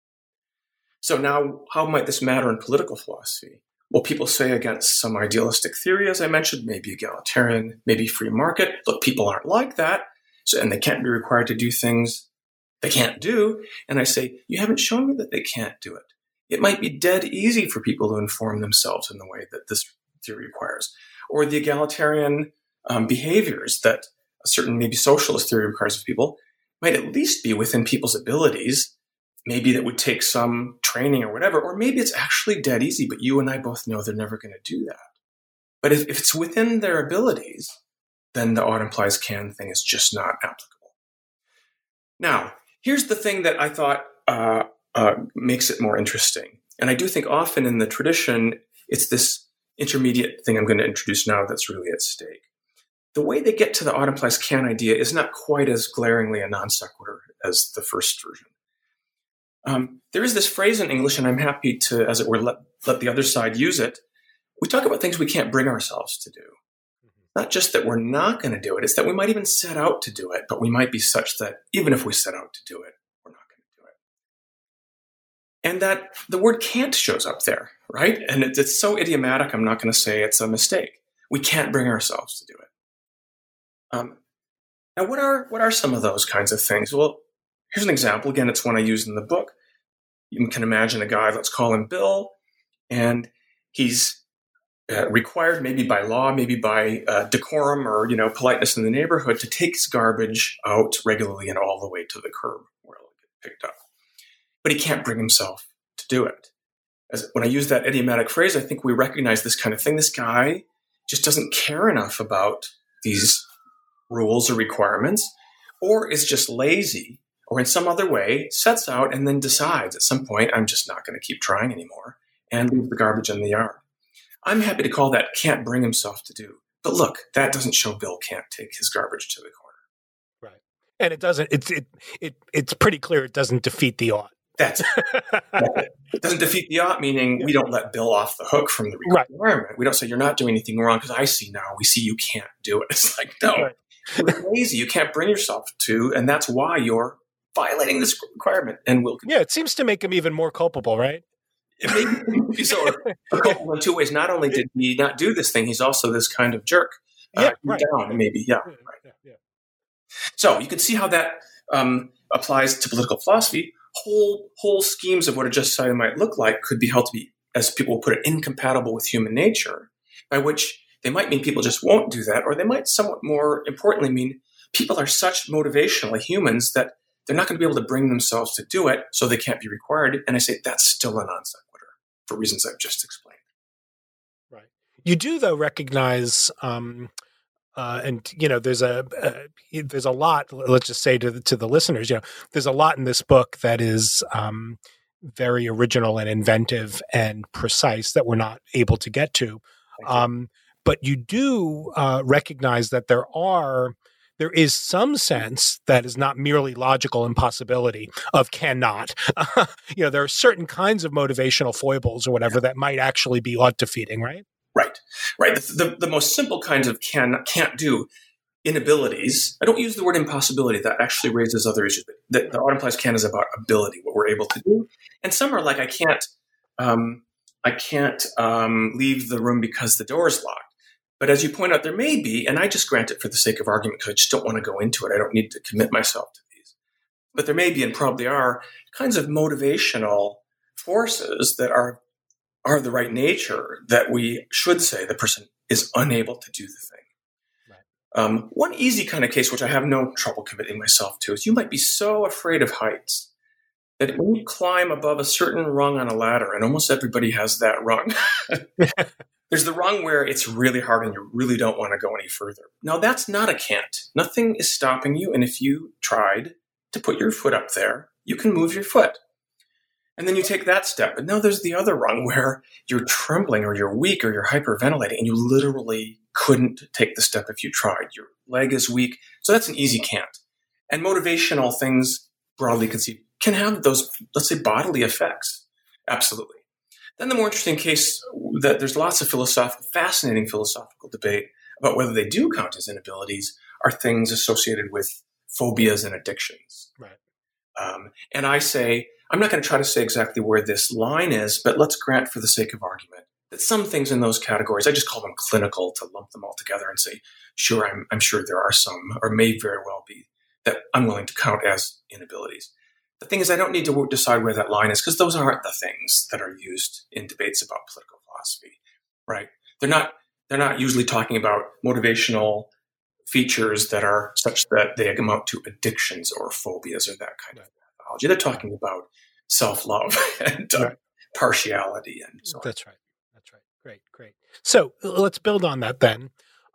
So now, how might this matter in political philosophy? Well, people say against some idealistic theory, as I mentioned, maybe egalitarian, maybe free market. Look, people aren't like that. So, and they can't be required to do things they can't do. And I say, you haven't shown me that they can't do it. It might be dead easy for people to inform themselves in the way that this theory requires. Or the egalitarian behaviors that a certain maybe socialist theory requires of people might at least be within people's abilities. Maybe that would take some training or whatever. Or maybe it's actually dead easy, but you and I both know they're never going to do that. But if it's within their abilities, then the ought implies can thing is just not applicable. Now, here's the thing that I thought makes it more interesting. And I do think often in the tradition, it's this intermediate thing I'm going to introduce now that's really at stake. The way they get to the ought implies can idea is not quite as glaringly a non sequitur as the first version. There is this phrase in English, and I'm happy to, as it were, let the other side use it. We talk about things we can't bring ourselves to do. Not just that we're not going to do it, it's that we might even set out to do it, but we might be such that even if we set out to do it, we're not going to do it. And that the word can't shows up there, right? And it's so idiomatic, I'm not going to say it's a mistake. We can't bring ourselves to do it. Now, what are some of those kinds of things? Well, here's an example. Again, it's one I use in the book. You can imagine a guy, let's call him Bill, and he's required maybe by law, maybe by decorum or, politeness in the neighborhood to take his garbage out regularly and all the way to the curb where it'll get picked up. But he can't bring himself to do it. When I use that idiomatic phrase, I think we recognize this kind of thing. This guy just doesn't care enough about these rules or requirements, or is just lazy, or in some other way sets out and then decides at some point, I'm just not going to keep trying anymore and leave the garbage in the yard. I'm happy to call that can't bring himself to do. But look, that doesn't show Bill can't take his garbage to the corner. Right. And it doesn't, it's pretty clear it doesn't defeat the ought. That's it. It doesn't defeat the ought, meaning we don't let Bill off the hook from the requirement. Right. We don't say you're not doing anything wrong because I see now. We see you can't do it. It's like, no, right. You're lazy. You can't bring yourself to, and that's why you're violating this requirement. And we'll continue. Yeah, it seems to make him even more culpable, right? Maybe so. A couple in two ways. Not only did he not do this thing, he's also this kind of jerk. Right. Down, maybe. Yeah. Right. Yeah. So you can see how that applies to political philosophy. Whole schemes of what a just society might look like could be held to be, as people will put it, incompatible with human nature, by which they might mean people just won't do that, or they might somewhat more importantly mean people are such motivationally humans that they're not going to be able to bring themselves to do it, so they can't be required. And I say that's still a non sequitur for reasons I've just explained. Right. You do, though, recognize And there's a lot. Let's just say to the listeners, there's a lot in this book that is very original and inventive and precise that we're not able to get to. But you do recognize that there is some sense that is not merely logical impossibility of cannot. There are certain kinds of motivational foibles or whatever that might actually be odd defeating, right? Right. The most simple kinds of can't do inabilities. I don't use the word impossibility. That actually raises other issues. The art implies can is about ability, what we're able to do. And some are like, I can't leave the room because the door is locked. But as you point out, there may be, and I just grant it for the sake of argument because I just don't want to go into it. I don't need to commit myself to these. But there may be, and probably are, kinds of motivational forces that are the right nature that we should say the person is unable to do the thing. Right. One easy kind of case, which I have no trouble committing myself to, is you might be so afraid of heights that when you climb above a certain rung on a ladder, and almost everybody has that rung, there's the rung where it's really hard and you really don't want to go any further. Now, that's not a can't. Nothing is stopping you. And if you tried to put your foot up there, you can move your foot. And then you take that step. But now there's the other rung where you're trembling or you're weak or you're hyperventilating and you literally couldn't take the step if you tried. Your leg is weak. So that's an easy can't. And motivational things, broadly conceived, can have those, let's say, bodily effects. Absolutely. Then the more interesting case that there's lots of fascinating philosophical debate about whether they do count as inabilities are things associated with phobias and addictions. Right. And I say, I'm not going to try to say exactly where this line is, but let's grant for the sake of argument that some things in those categories, I just call them clinical to lump them all together and say, sure, I'm sure there are some, or may very well be, that I'm willing to count as inabilities. The thing is, I don't need to decide where that line is because those aren't the things that are used in debates about political philosophy, right? They're not usually talking about motivational features that are such that they amount to addictions or phobias or that kind of pathology. They're talking about self-love and partiality and so on. That's right. Great. So let's build on that then.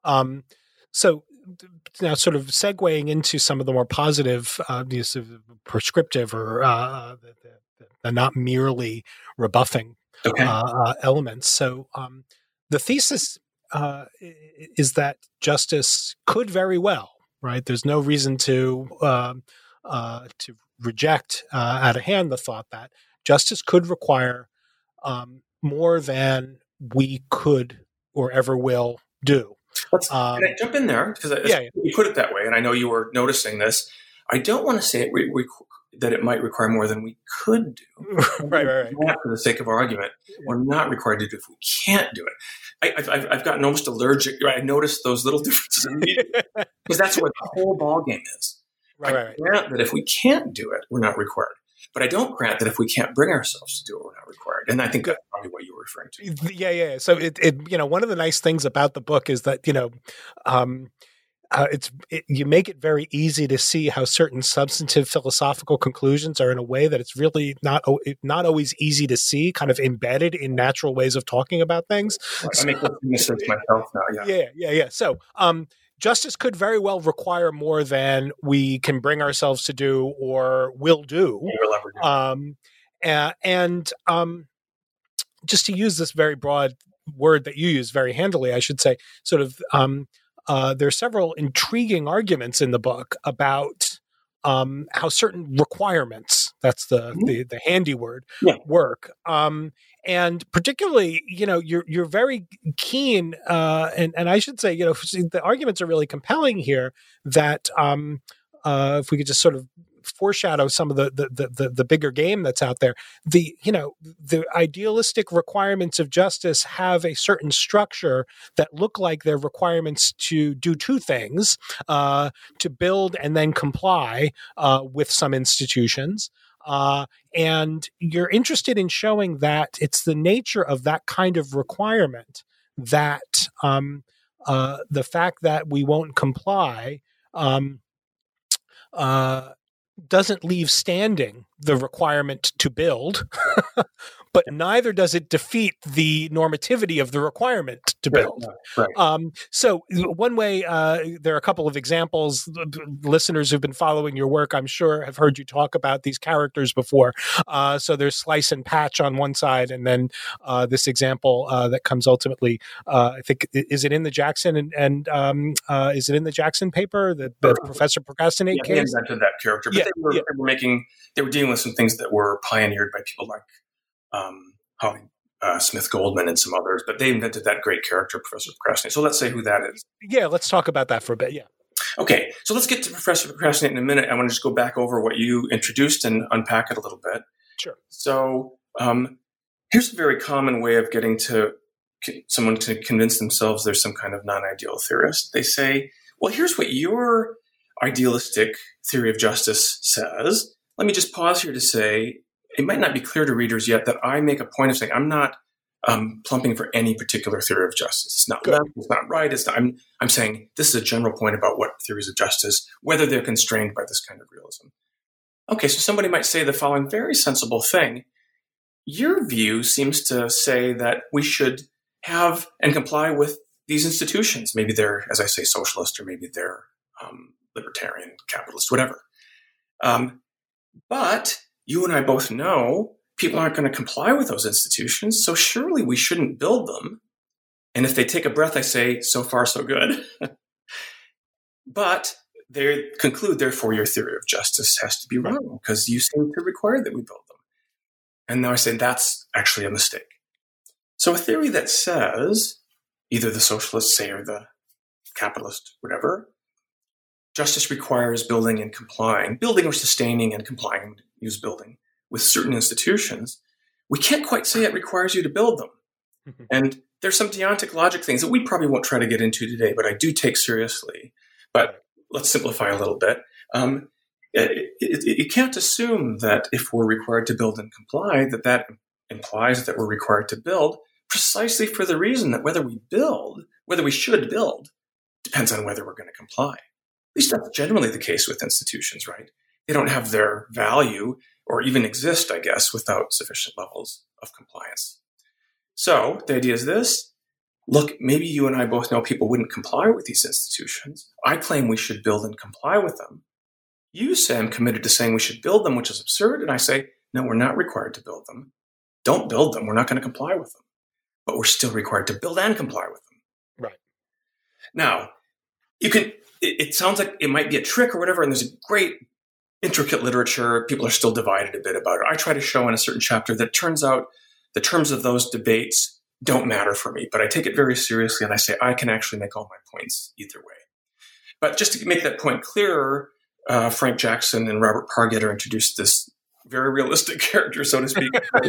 So now sort of segueing into some of the more positive, prescriptive or the not merely rebuffing elements. So the thesis is that justice could very well, right? There's no reason to reject out of hand the thought that justice could require more than we could or ever will do. Can I jump in there? Because you put it that way, and I know you were noticing this. I don't want to say that it might require more than we could do. Right. For the sake of argument, we're not required to do it if we can't do it. I've gotten almost allergic. Right? I noticed those little differences because that's what the whole ballgame is. Right. I grant that if we can't do it, we're not required. But I don't grant that if we can't bring ourselves to do it, we're not required. And I think that's probably what you were referring to. Yeah. So it one of the nice things about the book is that, you make it very easy to see how certain substantive philosophical conclusions are in a way that it's really not always easy to see, kind of embedded in natural ways of talking about things. I make those mistakes myself now. Yeah. So, justice could very well require more than we can bring ourselves to do or will do. And just to use this very broad word that you use very handily, I should say, sort of, there are several intriguing arguments in the book about how certain requirements, that's the handy word, work. And particularly, you're very keen, and I should say, the arguments are really compelling here that if we could just sort of foreshadow some of the bigger game that's out there, the idealistic requirements of justice have a certain structure that look like they're requirements to do two things, to build and then comply with some institutions. And you're interested in showing that it's the nature of that kind of requirement that the fact that we won't comply doesn't leave standing the requirement to build, but neither does it defeat the normativity of the requirement to build. Right. So one way, there are a couple of examples. Listeners who've been following your work, I'm sure, have heard you talk about these characters before. So there's slice and patch on one side, and then this example that comes ultimately, I think, is it in the Jackson and is it in the Jackson paper, the Professor Procrastinate case? They invented that character, but they were dealing with some things that were pioneered by people like Holly Smith Goldman and some others, but they invented that great character, Professor Procrastinate. So let's say who that is. Yeah, let's talk about that for a bit. Yeah. Okay, so let's get to Professor Procrastinate in a minute. I want to just go back over what you introduced and unpack it a little bit. Sure. So here's a very common way of getting to someone to convince themselves there's some kind of non-ideal theorist. They say, well, here's what your idealistic theory of justice says. Let me just pause here to say, it might not be clear to readers yet that I make a point of saying I'm not plumping for any particular theory of justice. It's not left, it's not right. It's not, I'm saying this is a general point about what theories of justice, whether they're constrained by this kind of realism. Okay, so somebody might say the following very sensible thing. Your view seems to say that we should have and comply with these institutions. Maybe they're, as I say, socialist, or maybe they're libertarian, capitalist, whatever. But you and I both know people aren't going to comply with those institutions, so surely we shouldn't build them. And if they take a breath, I say, so far, so good. But they conclude, therefore, your theory of justice has to be wrong because you seem to require that we build them. And now I say that's actually a mistake. So a theory that says, either the socialists say or the capitalist, whatever, justice requires building and complying, building or sustaining and complying, use building, with certain institutions, we can't quite say it requires you to build them. Mm-hmm. And there's some deontic logic things that we probably won't try to get into today, but I do take seriously. But let's simplify a little bit. You can't assume that if we're required to build and comply, that implies that we're required to build precisely for the reason that whether we should build, depends on whether we're going to comply. At least that's generally the case with institutions, right? They don't have their value or even exist, I guess, without sufficient levels of compliance. So the idea is this. Look, maybe you and I both know people wouldn't comply with these institutions. I claim we should build and comply with them. You say I'm committed to saying we should build them, which is absurd. And I say, no, we're not required to build them. Don't build them. We're not going to comply with them. But we're still required to build and comply with them. Right. Now, it sounds like it might be a trick or whatever, and there's a great intricate literature. People are still divided a bit about it. I try to show in a certain chapter that it turns out the terms of those debates don't matter for me, but I take it very seriously, and I say I can actually make all my points either way. But just to make that point clearer, Frank Jackson and Robert Pargeter introduced this very realistic character, so to speak.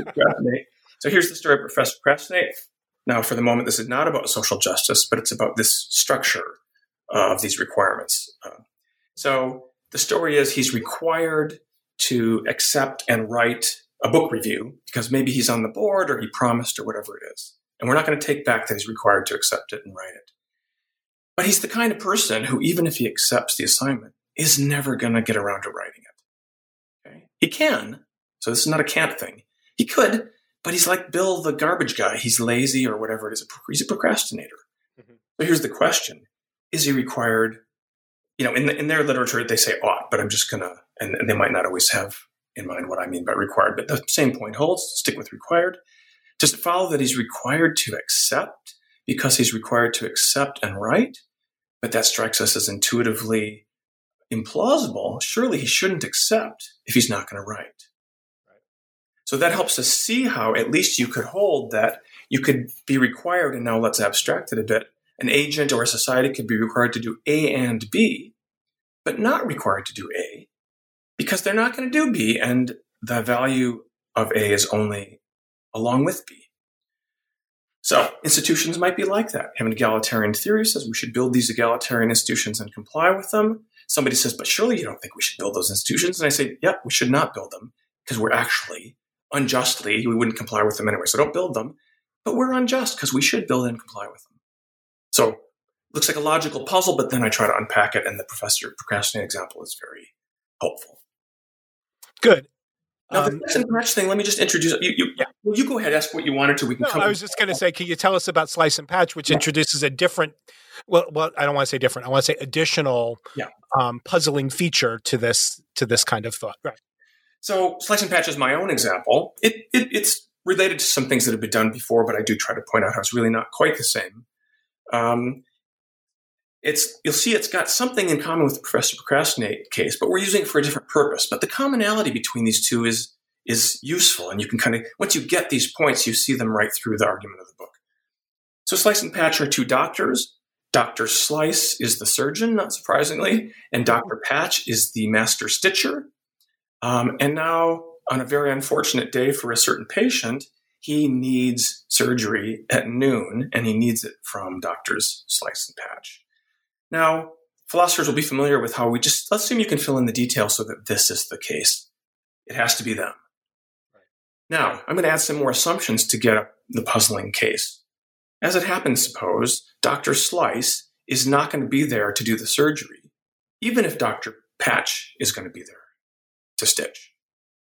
So here's the story of Professor Procrastinate. Now, for the moment, this is not about social justice, but it's about this structure of these requirements. So the story is he's required to accept and write a book review because maybe he's on the board or he promised or whatever it is. And we're not going to take back that he's required to accept it and write it. But he's the kind of person who, even if he accepts the assignment, is never going to get around to writing it. Okay? He can. So this is not a can't thing. He could, but he's like Bill, the garbage guy. He's lazy or whatever it is. He's a procrastinator. Mm-hmm. So here's the question. Is he required, in their literature, they say ought, but I'm just going to, and they might not always have in mind what I mean by required, but the same point holds, stick with required. Does it follow that he's required to accept because he's required to accept and write? But that strikes us as intuitively implausible. Surely he shouldn't accept if he's not going to write. Right. So that helps us see how at least you could hold that you could be required, and now let's abstract it a bit. An agent or a society could be required to do A and B, but not required to do A because they're not going to do B, and the value of A is only along with B. So institutions might be like that. Have an egalitarian theory says we should build these egalitarian institutions and comply with them. Somebody says, but surely you don't think we should build those institutions? And I say, yeah, we should not build them because we're actually unjustly, we wouldn't comply with them anyway. So don't build them, but we're unjust because we should build and comply with them. So looks like a logical puzzle, but then I try to unpack it, and the Professor Procrastinate example is very helpful. Good. Now, the slice and patch thing, let me just introduce you. You go ahead, ask what you wanted to. We can I was just going to say, can you tell us about slice and patch, which introduces a different, well, I don't want to say different. I want to say additional puzzling feature to this kind of thought. Right. So slice and patch is my own example. It's related to some things that have been done before, but I do try to point out how it's really not quite the same. You'll see it's got something in common with the Professor Procrastinate case, but we're using it for a different purpose. But the commonality between these two is useful, and you can kind of, once you get these points, you see them right through the argument of the book. So Slice and Patch are two doctors. Dr. Slice is the surgeon, not surprisingly, and Dr. Patch is the master stitcher. And now, on a very unfortunate day for a certain patient, he needs surgery at noon, and he needs it from Doctors Slice and Patch. Now, philosophers will be familiar with how let's assume you can fill in the details so that this is the case. It has to be them. Right. Now, I'm going to add some more assumptions to get the puzzling case. As it happens, suppose Dr. Slice is not going to be there to do the surgery, even if Dr. Patch is going to be there to stitch.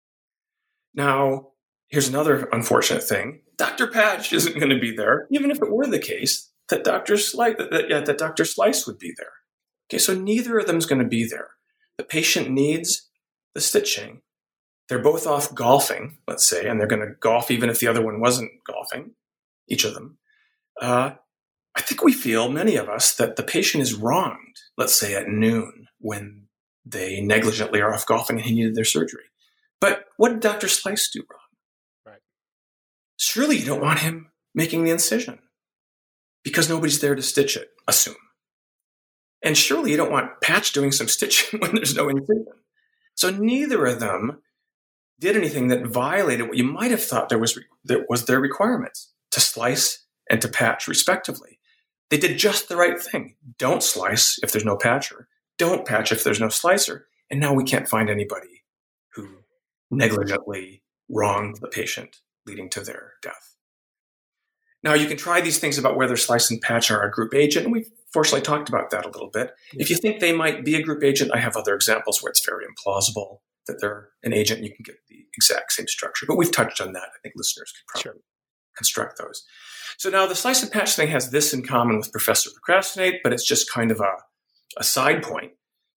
Now, here's another unfortunate thing. Dr. Patch isn't going to be there, even if it were the case that Dr. Slice would be there. Okay, so neither of them is going to be there. The patient needs the stitching. They're both off golfing, let's say, and they're going to golf even if the other one wasn't golfing, each of them. I think we feel, many of us, that the patient is wronged, let's say at noon, when they negligently are off golfing and he needed their surgery. But what did Dr. Slice do wrong? Right. Surely you don't want him making the incision, because nobody's there to stitch it, assume. And surely you don't want Patch doing some stitching when there's no incision. So neither of them did anything that violated what you might have thought that was their requirements, to slice and to patch respectively. They did just the right thing. Don't slice if there's no patcher. Don't patch if there's no slicer. And now we can't find anybody who negligently wronged the patient, leading to their death. Now, you can try these things about whether slice and patch are a group agent, and we've fortunately talked about that a little bit. If you think they might be a group agent, I have other examples where it's very implausible that they're an agent and you can get the exact same structure. But we've touched on that. I think listeners could probably construct those. So now the slice and patch thing has this in common with Professor Procrastinate, but it's just kind of a side point.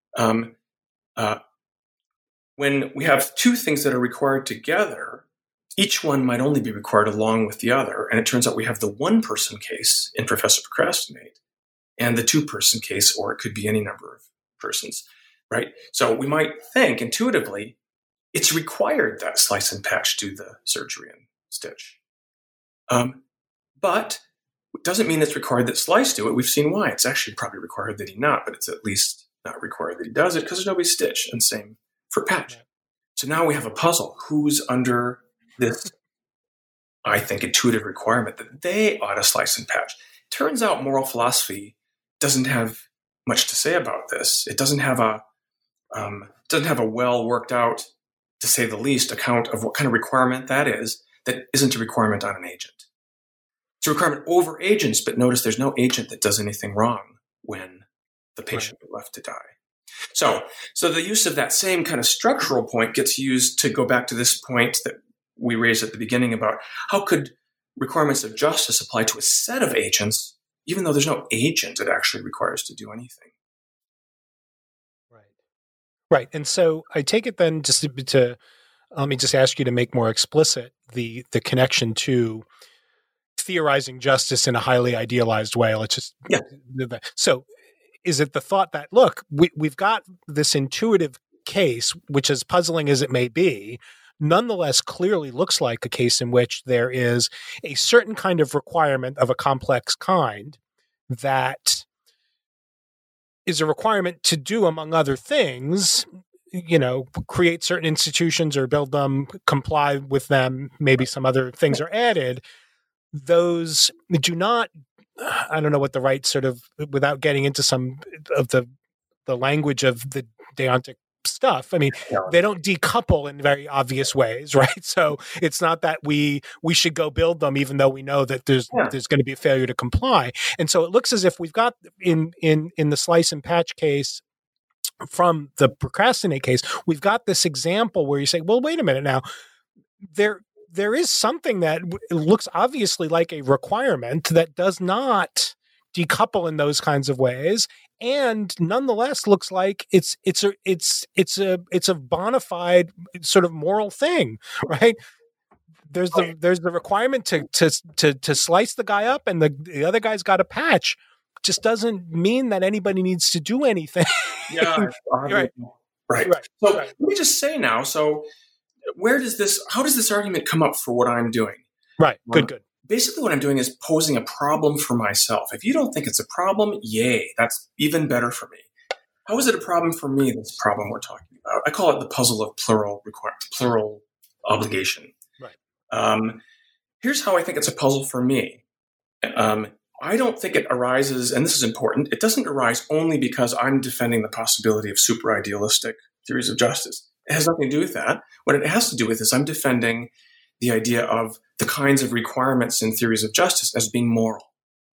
When we have two things that are required together, each one might only be required along with the other. And it turns out we have the one-person case in Professor Procrastinate and the two-person case, or it could be any number of persons, right? So we might think intuitively it's required that slice and patch do the surgery and stitch. But it doesn't mean it's required that Slice do it. We've seen why. It's actually probably required that he not, but it's at least not required that he does it because there's nobody stitch, and same for Patch. So now we have a puzzle. Who's under this, I think, intuitive requirement that they ought to slice and patch? Turns out moral philosophy doesn't have much to say about this. It doesn't have a well worked out, to say the least, account of what kind of requirement that isn't a requirement on an agent. It's a requirement over agents, but notice there's no agent that does anything wrong when the patient is left to die. So the use of that same kind of structural point gets used to go back to this point that we raised at the beginning about how could requirements of justice apply to a set of agents, even though there's no agent it actually requires to do anything. Right. And so I take it then, just to let me just ask you to make more explicit the connection to theorizing justice in a highly idealized way. Let's just So is it the thought that, look, we've got this intuitive case, which, as puzzling as it may be, nonetheless clearly looks like a case in which there is a certain kind of requirement of a complex kind that is a requirement to do, among other things, create certain institutions or build them, comply with them, maybe some other things are added. Those do not, I don't know what the right sort of, without getting into some of the language of the deontic stuff. I mean, they don't decouple in very obvious ways, right? So it's not that we should go build them, even though we know that there's going to be a failure to comply. And so it looks as if we've got in the slice and patch case, from the procrastinate case, we've got this example where you say, well, wait a minute now, there is something that looks obviously like a requirement that does not decouple in those kinds of ways, and nonetheless looks like it's a bona fide sort of moral thing, right? There's the requirement to slice the guy up, and the other guy's got a patch. Just doesn't mean that anybody needs to do anything. Yeah, right. So let me just say now. So how does this argument come up for what I'm doing? Right. Good. Basically, what I'm doing is posing a problem for myself. If you don't think it's a problem, yay, that's even better for me. How is it a problem for me, this problem we're talking about? I call it the puzzle of plural obligation. Right. Here's how I think it's a puzzle for me. I don't think it arises, and this is important, it doesn't arise only because I'm defending the possibility of super idealistic theories of justice. It has nothing to do with that. What it has to do with is I'm defending the idea of the kinds of requirements in theories of justice as being moral.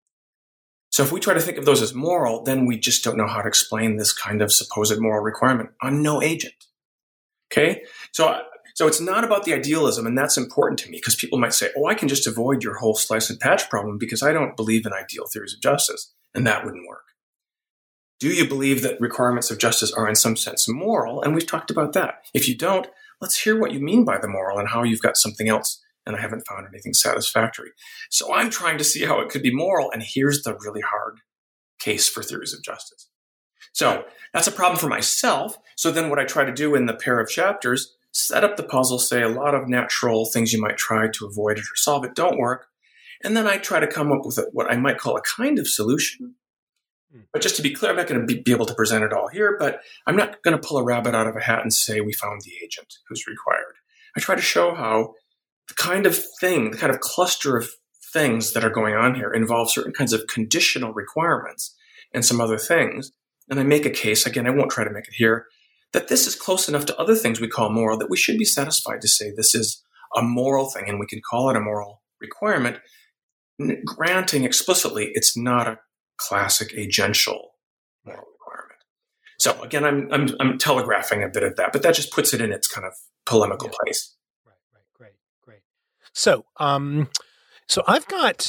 So if we try to think of those as moral, then we just don't know how to explain this kind of supposed moral requirement. I'm no agent. Okay? So it's not about the idealism, and that's important to me because people might say, I can just avoid your whole slice and patch problem because I don't believe in ideal theories of justice, and that wouldn't work. Do you believe that requirements of justice are in some sense moral? And we've talked about that. If you don't, let's hear what you mean by the moral and how you've got something else, and I haven't found anything satisfactory. So I'm trying to see how it could be moral, and here's the really hard case for theories of justice. So that's a problem for myself. So then what I try to do in the pair of chapters, set up the puzzle, say a lot of natural things you might try to avoid it or solve it don't work. And then I try to come up with what I might call a kind of solution. But just to be clear, I'm not going to be able to present it all here, but I'm not going to pull a rabbit out of a hat and say we found the agent who's required. I try to show how the kind of cluster of things that are going on here involve certain kinds of conditional requirements and some other things. And I make a case, again, I won't try to make it here, that this is close enough to other things we call moral that we should be satisfied to say this is a moral thing and we can call it a moral requirement, granting explicitly it's not a classic agential moral requirement. So again, I'm telegraphing a bit of that, but that just puts it in its kind of polemical place. Right. Great. So, I've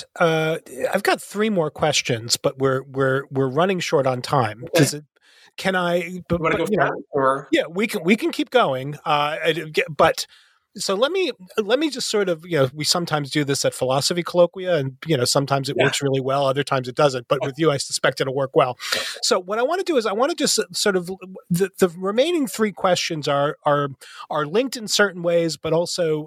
got three more questions, but we're running short on time. Okay. Can I? But, you want to go fast, or? Yeah, we can keep going. But so let me just sort of, we sometimes do this at philosophy colloquia, and sometimes it works really well, other times it doesn't. But with you, I suspect it'll work well. So what I want to do is I want to just sort of the remaining three questions are linked in certain ways, but also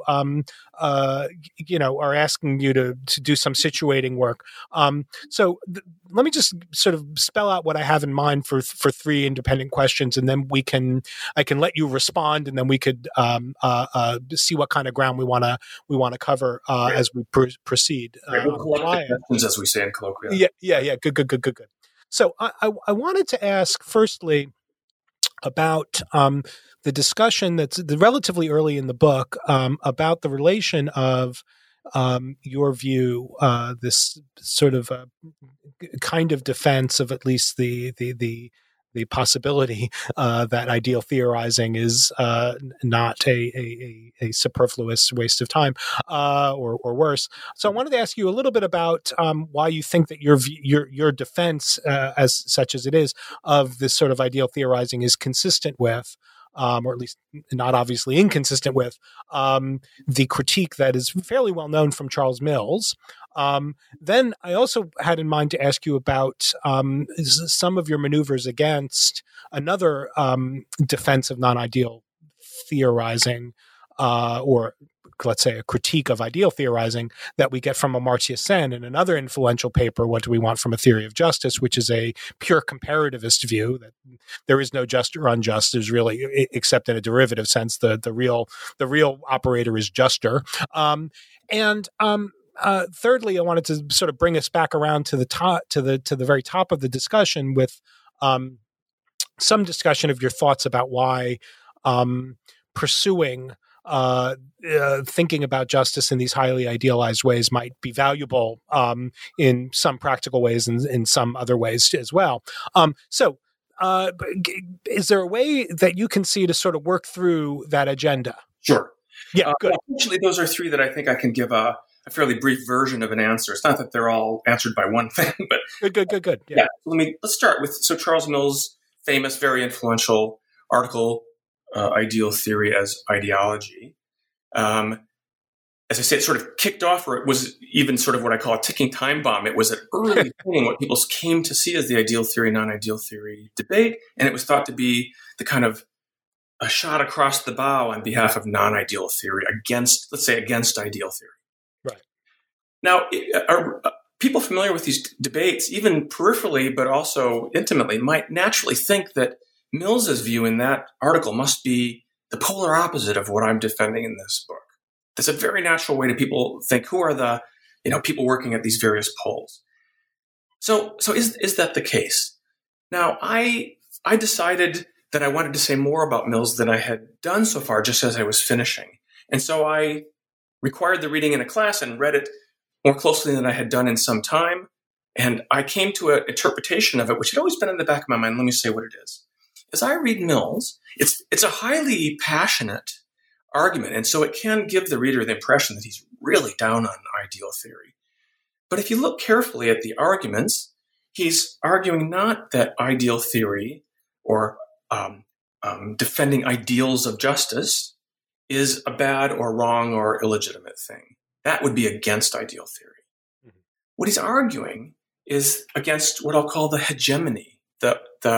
are asking you to do some situating work. Let me just sort of spell out what I have in mind for three independent questions, and then I can let you respond, and then we could see what kind of ground we want to cover as we proceed. We'll collect the questions, as we say in colloquial. Yeah. Good. So I wanted to ask firstly about the discussion that's relatively early in the book about the relation of your view, this sort of kind of defense of at least the possibility that ideal theorizing is not a superfluous waste of time, or worse. So I wanted to ask you a little bit about why you think that your defense, as such as it is, of this sort of ideal theorizing is consistent with, or at least not obviously inconsistent with, the critique that is fairly well known from Charles Mills. Then I also had in mind to ask you about some of your maneuvers against another defense of non-ideal theorizing, or let's say a critique of ideal theorizing that we get from Amartya Sen in another influential paper, What Do We Want from a Theory of Justice, which is a pure comparativist view that there is no just or unjust. There's really, except in a derivative sense, the real operator is juster. Thirdly, I wanted to sort of bring us back around to the top, to the very top of the discussion with some discussion of your thoughts about why pursuing thinking about justice in these highly idealized ways might be valuable in some practical ways and in some other ways as well. So is there a way that you can see to sort of work through that agenda? Sure. Yeah, good. Actually, those are three that I think I can give a fairly brief version of an answer. It's not that they're all answered by one thing, but good. Yeah. Let's start with Charles Mills' famous, very influential article, "Ideal Theory as Ideology." As I say, it sort of kicked off, or it was even sort of what I call a ticking time bomb. It was an early thing, what people came to see as the ideal theory, non-ideal theory debate, and it was thought to be the kind of a shot across the bow on behalf of non-ideal theory against ideal theory. Right. Now, are people familiar with these debates, even peripherally, but also intimately, might naturally think that Mills's view in that article must be the polar opposite of what I'm defending in this book. That's a very natural way to people think, who are the people working at these various polls. So is that the case? Now, I decided that I wanted to say more about Mills than I had done so far, just as I was finishing. And so I required the reading in a class and read it more closely than I had done in some time. And I came to an interpretation of it, which had always been in the back of my mind. Let me say what it is. As I read Mills, it's a highly passionate argument, and so it can give the reader the impression that he's really down on ideal theory. But if you look carefully at the arguments, he's arguing not that ideal theory or defending ideals of justice is a bad or wrong or illegitimate thing. That would be against ideal theory. Mm-hmm. What he's arguing is against what I'll call the hegemony, the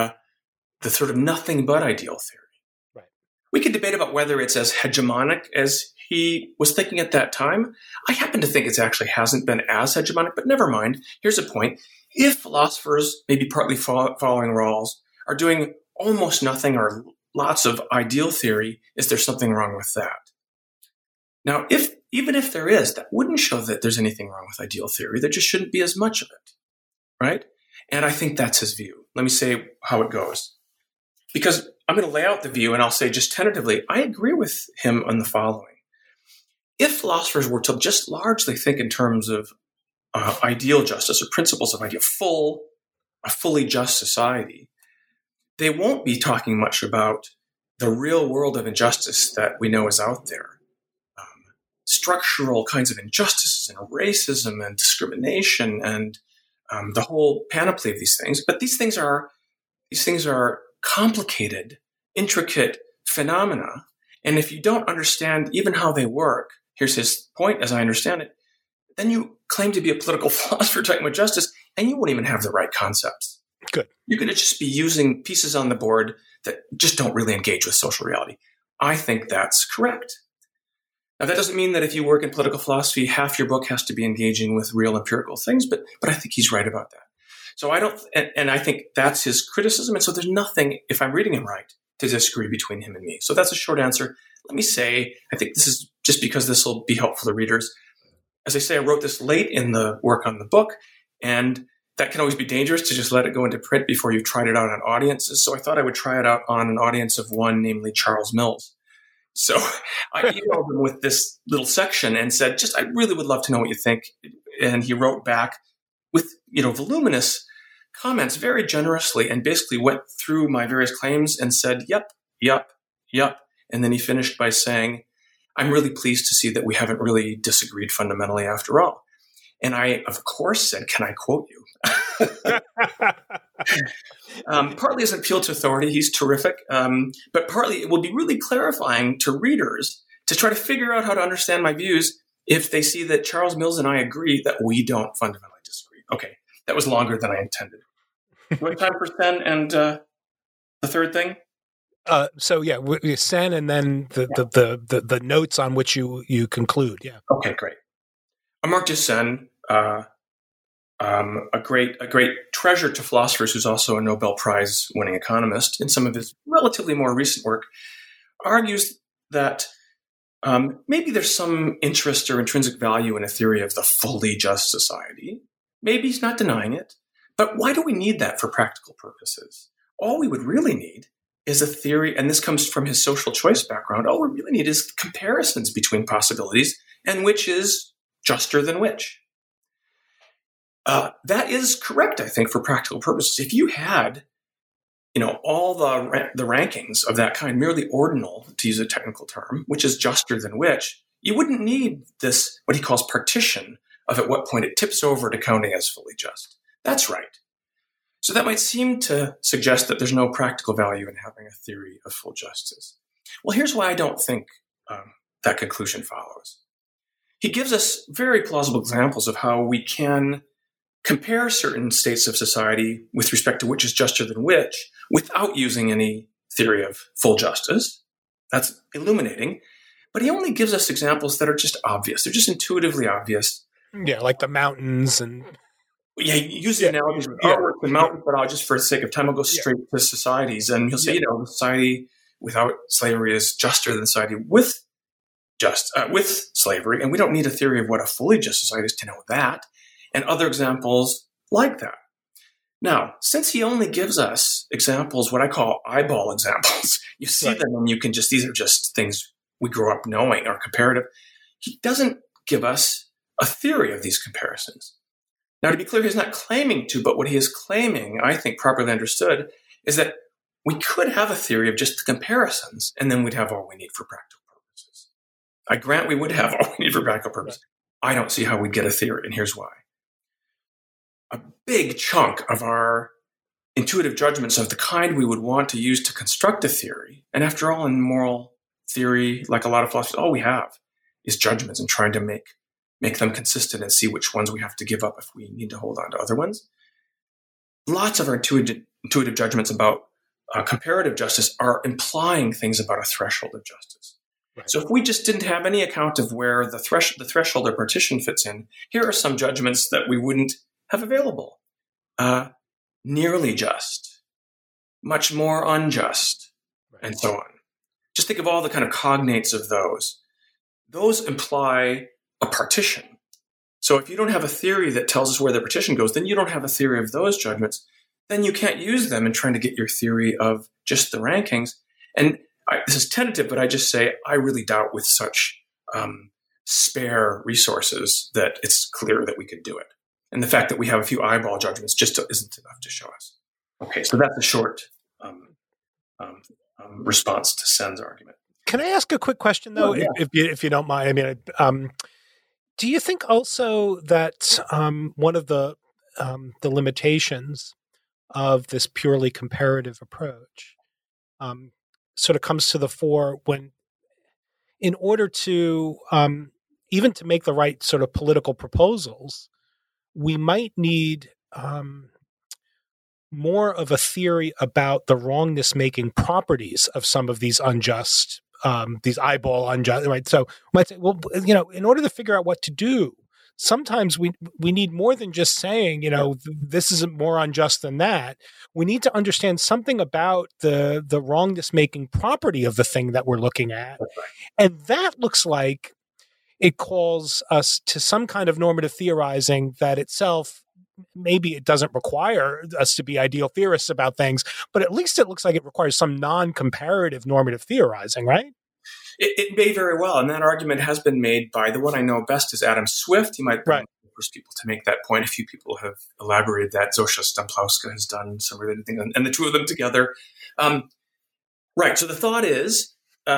sort of nothing but ideal theory. We could debate about whether it's as hegemonic as he was thinking at that time. I happen to think it actually hasn't been as hegemonic, but never mind. Here's a point. If philosophers, maybe partly following Rawls, are doing almost nothing or lots of ideal theory, is there something wrong with that? Now, even if there is, that wouldn't show that there's anything wrong with ideal theory. There just shouldn't be as much of it, right? And I think that's his view. Let me say how it goes. Because I'm going to lay out the view, and I'll say just tentatively, I agree with him on the following. If philosophers were to just largely think in terms of ideal justice or principles of a fully just society, they won't be talking much about the real world of injustice that we know is out there. Structural kinds of injustices and racism and discrimination and the whole panoply of these things. But these things are complicated, intricate phenomena. And if you don't understand even how they work, here's his point as I understand it, then you claim to be a political philosopher talking about justice, and you won't even have the right concepts. Good. You're going to just be using pieces on the board that just don't really engage with social reality. I think that's correct. Now, that doesn't mean that if you work in political philosophy, half your book has to be engaging with real empirical things, but I think he's right about that. So I think that's his criticism. And so there's nothing, if I'm reading him right, to disagree between him and me. So that's a short answer. Let me say, I think this is just because this will be helpful to readers. As I say, I wrote this late in the work on the book, and that can always be dangerous to just let it go into print before you've tried it out on audiences. So I thought I would try it out on an audience of one, namely Charles Mills. So I emailed him with this little section and said, I really would love to know what you think. And he wrote back with, voluminous comments very generously and basically went through my various claims and said, yep. And then he finished by saying, I'm really pleased to see that we haven't really disagreed fundamentally after all. And I, of course, said, can I quote you? Partly as an appeal to authority, he's terrific. But partly it will be really clarifying to readers to try to figure out how to understand my views if they see that Charles Mills and I agree that we don't fundamentally disagree. Okay, that was longer than I intended. Do we have time for Sen and the third thing? Sen and then the notes on which you conclude. Yeah. Okay, great. Amartya Sen, a great treasure to philosophers, who's also a Nobel Prize winning economist, in some of his relatively more recent work, argues that maybe there's some interest or intrinsic value in a theory of the fully just society. Maybe he's not denying it, but why do we need that for practical purposes? All we would really need is a theory, and this comes from his social choice background, all we really need is comparisons between possibilities and which is juster than which. That is correct, I think, for practical purposes. If you had all the rankings of that kind, merely ordinal, to use a technical term, which is juster than which, you wouldn't need this, what he calls partition, of at what point it tips over to counting as fully just. That's right. So that might seem to suggest that there's no practical value in having a theory of full justice. Well, here's why I don't think that conclusion follows. He gives us very plausible examples of how we can compare certain states of society with respect to which is juster than which without using any theory of full justice. That's illuminating. But he only gives us examples that are just obvious. They're just intuitively obvious. Yeah, like the mountains and... Yeah, use the analogies with artwork and mountains, but just for the sake of time, I'll go straight to societies. And he'll say, the society without slavery is juster than society with slavery. And we don't need a theory of what a fully just society is to know that. And other examples like that. Now, since he only gives us examples, what I call eyeball examples, you see them and you can these are just things we grew up knowing or comparative. He doesn't give us a theory of these comparisons. Now, to be clear, he's not claiming to, but what he is claiming, I think properly understood, is that we could have a theory of just the comparisons, and then we'd have all we need for practical purposes. I grant we would have all we need for practical purposes. I don't see how we'd get a theory, and here's why. A big chunk of our intuitive judgments of the kind we would want to use to construct a theory, and after all, in moral theory, like a lot of philosophers, all we have is judgments and trying to make them consistent and see which ones we have to give up if we need to hold on to other ones. Lots of our intuitive judgments about comparative justice are implying things about a threshold of justice. Right. So if we just didn't have any account of where the threshold or partition fits in, here are some judgments that we wouldn't have available. Nearly just, much more unjust, and so on. Just think of all the kind of cognates of those. Those imply a partition. So if you don't have a theory that tells us where the partition goes, then you don't have a theory of those judgments. Then you can't use them in trying to get your theory of just the rankings. And this is tentative, but I just say I really doubt with such spare resources that it's clear that we could do it. And the fact that we have a few eyeball judgments just isn't enough to show us. Okay, so that's a short response to Sen's argument. Can I ask a quick question, though, if you don't mind? I mean, do you think also that one of the limitations of this purely comparative approach sort of comes to the fore when, in order to even to make the right sort of political proposals, we might need more of a theory about the wrongness-making properties of some of these unjust, these eyeball unjust, right? So we might say, well, in order to figure out what to do, sometimes we need more than just saying, this isn't more unjust than that. We need to understand something about the wrongness-making property of the thing that we're looking at. Right. And that looks like it calls us to some kind of normative theorizing that itself, maybe it doesn't require us to be ideal theorists about things, but at least it looks like it requires some non-comparative normative theorizing, right? It may very well. And that argument has been made by the one I know best is Adam Swift. He might be one of the first people to make that point. A few people have elaborated that. Zosha Stemplowska has done some related thing, and the two of them together. Right. So the thought is,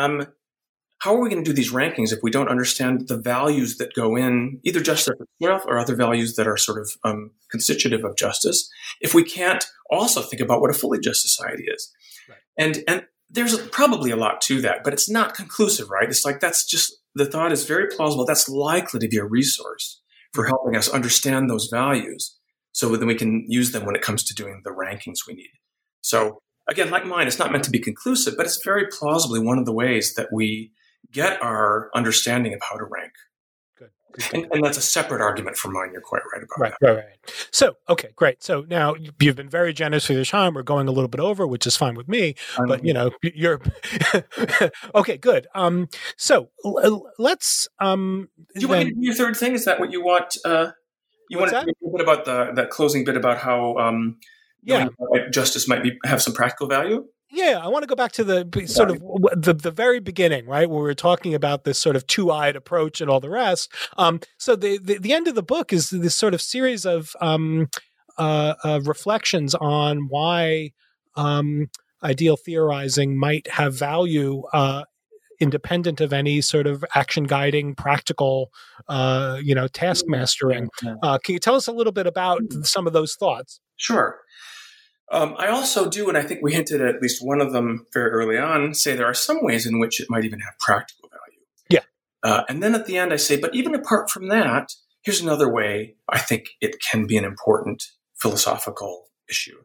how are we going to do these rankings if we don't understand the values that go in, either justice itself or other values that are sort of constitutive of justice, if we can't also think about what a fully just society is? Right. And there's probably a lot to that, but it's not conclusive, right? It's like that's just, the thought is very plausible. That's likely to be a resource for helping us understand those values so then we can use them when it comes to doing the rankings we need. So again, like mine, it's not meant to be conclusive, but it's very plausibly one of the ways that we get our understanding of how to rank. Good. And that's a separate argument from mine. You're quite right about that. Right. So, okay, great. So now you've been very generous with your time. We're going a little bit over, which is fine with me, but you're okay, good. So let's, do you want to do your third thing? Is that what you want? You want to talk a bit about that closing bit about how, justice might have some practical value? Yeah, I want to go back to the sort of the very beginning, right, where we're talking about this sort of two-eyed approach and all the rest. So the end of the book is this sort of series of reflections on why ideal theorizing might have value independent of any sort of action guiding, practical, task mastering. Can you tell us a little bit about some of those thoughts? Sure. I also do, and I think we hinted at least one of them very early on, say there are some ways in which it might even have practical value. Yeah. And then at the end I say, but even apart from that, here's another way I think it can be an important philosophical issue.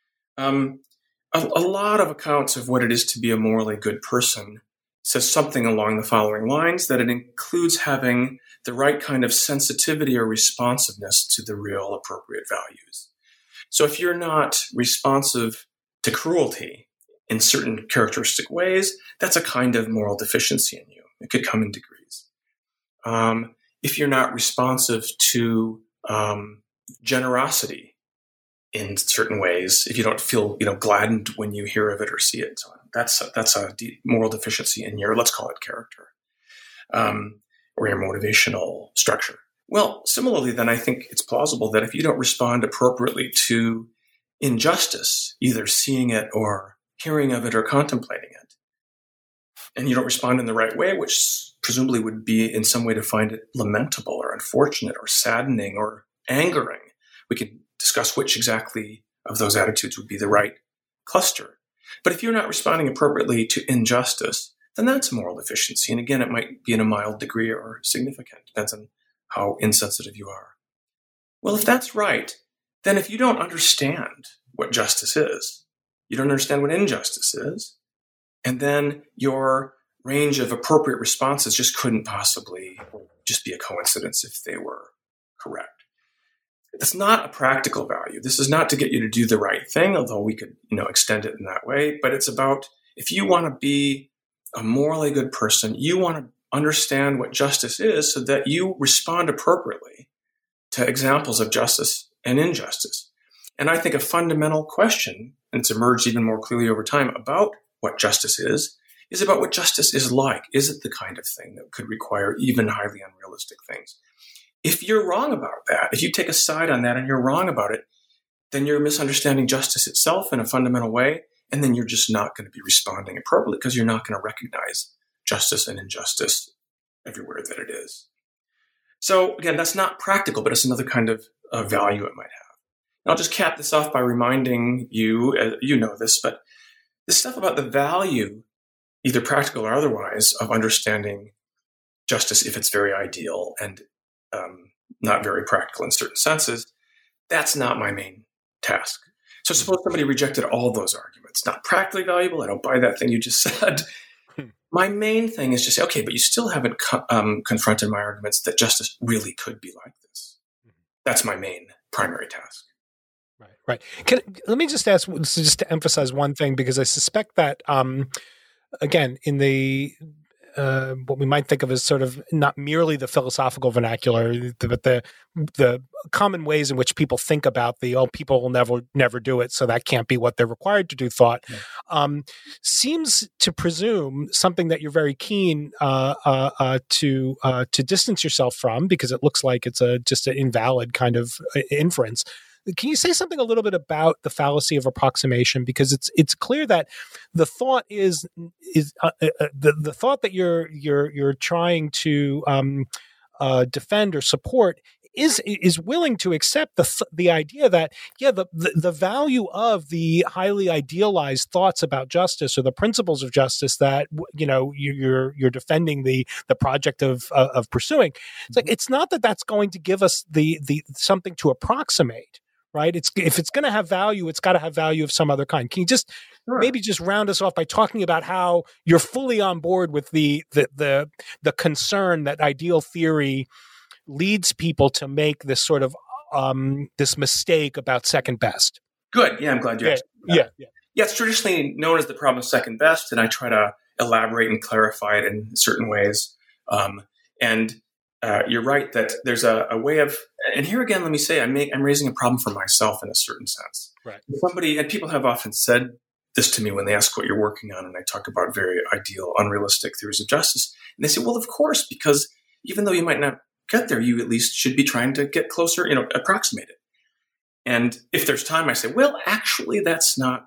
A lot of accounts of what it is to be a morally good person says something along the following lines, that it includes having the right kind of sensitivity or responsiveness to the real appropriate values. So if you're not responsive to cruelty in certain characteristic ways, that's a kind of moral deficiency in you. It could come in degrees. If you're not responsive to generosity in certain ways, if you don't feel gladdened when you hear of it or see it, so on, that's a moral deficiency in your, let's call it character, or your motivational structure. Well, similarly, then I think it's plausible that if you don't respond appropriately to injustice, either seeing it or hearing of it or contemplating it, and you don't respond in the right way, which presumably would be in some way to find it lamentable or unfortunate or saddening or angering, we could discuss which exactly of those attitudes would be the right cluster. But if you're not responding appropriately to injustice, then that's a moral deficiency. And again, it might be in a mild degree or significant. Depends on how insensitive you are. Well, if that's right, then if you don't understand what justice is, you don't understand what injustice is, and then your range of appropriate responses just couldn't possibly just be a coincidence if they were correct. It's not a practical value. This is not to get you to do the right thing, although we could, extend it in that way. But it's about, if you want to be a morally good person, you want to understand what justice is so that you respond appropriately to examples of justice and injustice. And I think a fundamental question, and it's emerged even more clearly over time, about what justice is about what justice is like. Is it the kind of thing that could require even highly unrealistic things? If you're wrong about that, if you take a side on that and you're wrong about it, then you're misunderstanding justice itself in a fundamental way, and then you're just not going to be responding appropriately because you're not going to recognize justice and injustice everywhere that it is. So again, that's not practical, but it's another kind of value it might have. And I'll just cap this off by reminding you, you know this, but this stuff about the value, either practical or otherwise, of understanding justice if it's very ideal and not very practical in certain senses, that's not my main task. So suppose somebody rejected all those arguments. Not practically valuable. I don't buy that thing you just said. My main thing is to say, okay, but you still haven't confronted my arguments that justice really could be like this. That's my main primary task. Right. Let me just ask, just to emphasize one thing, because I suspect that, again, in the what we might think of as sort of not merely the philosophical vernacular, but the common ways in which people think about people will never do it, so that can't be what they're required to do thought, seems to presume something that you're very keen to distance yourself from, because it looks like it's just an invalid kind of inference. Can you say something a little bit about the fallacy of approximation? Because it's clear that the thought is the thought that you're trying to defend or support is willing to accept the idea that the value of the highly idealized thoughts about justice or the principles of justice that you're defending the project of pursuing. It's like, it's not that that's going to give us the something to approximate. Right? If it's going to have value, it's got to have value of some other kind. Can you just maybe just round us off by talking about how you're fully on board with the concern that ideal theory leads people to make this sort of this mistake about second best? Good. Yeah, I'm glad you asked. Yeah. It's traditionally known as the problem of second best, and I try to elaborate and clarify it in certain ways. You're right that there's a way of, and here again, let me say, I'm raising a problem for myself in a certain sense. Right. And people have often said this to me when they ask what you're working on, and I talk about very ideal, unrealistic theories of justice. And they say, well, of course, because even though you might not get there, you at least should be trying to get closer, approximate it. And if there's time, I say, well, actually, that's not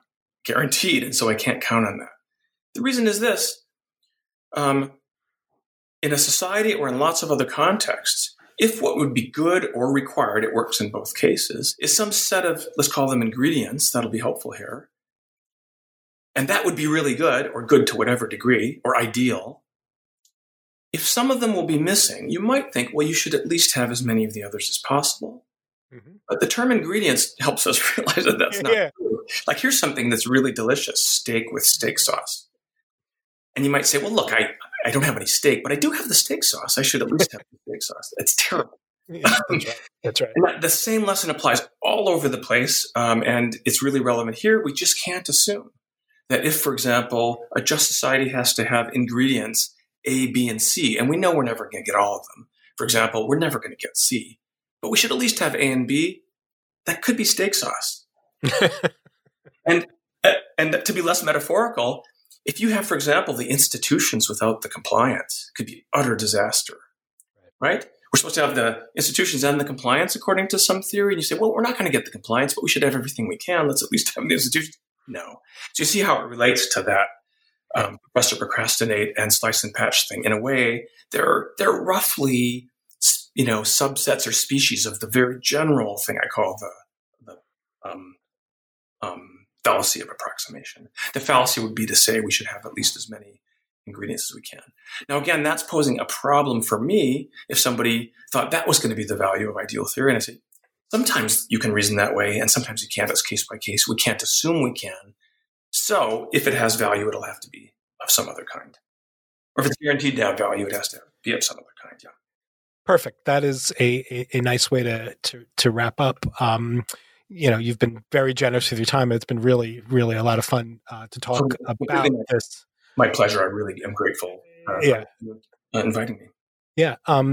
guaranteed, and so I can't count on that. The reason is this. In a society or in lots of other contexts, if what would be good or required, it works in both cases, is some set of, let's call them ingredients, that'll be helpful here, and that would be really good, or good to whatever degree, or ideal. If some of them will be missing, you might think, well, you should at least have as many of the others as possible. Mm-hmm. But the term ingredients helps us realize that that's not true. Like, here's something that's really delicious, steak with steak sauce. And you might say, well, look, I don't have any steak, but I do have the steak sauce. I should at least have the steak sauce. It's terrible. Yeah, that's right. And the same lesson applies all over the place, and it's really relevant here. We just can't assume that if, for example, a just society has to have ingredients A, B, and C, and we know we're never going to get all of them. For example, we're never going to get C, but we should at least have A and B. That could be steak sauce. and to be less metaphorical, if you have, for example, the institutions without the compliance, it could be utter disaster, right? We're supposed to have the institutions and the compliance according to some theory, and you say, well, we're not going to get the compliance, but we should have everything we can. Let's at least have the institutions. No. So you see how it relates to that Rest or Procrastinate and Slice and Patch thing. In a way, they're roughly, subsets or species of the very general thing I call the fallacy of approximation. The fallacy would be to say we should have at least as many ingredients as we can. Now, again, that's posing a problem for me if somebody thought that was going to be the value of ideal theory. And I say, sometimes you can reason that way, and sometimes you can't. It's case by case. We can't assume we can. So if it has value, it'll have to be of some other kind. Or if it's guaranteed to have value, it has to be of some other kind, yeah. Perfect. That is a nice way to wrap up. You've been very generous with your time. It's been really, really a lot of fun to talk about this. My pleasure. I really am grateful for inviting me. Yeah.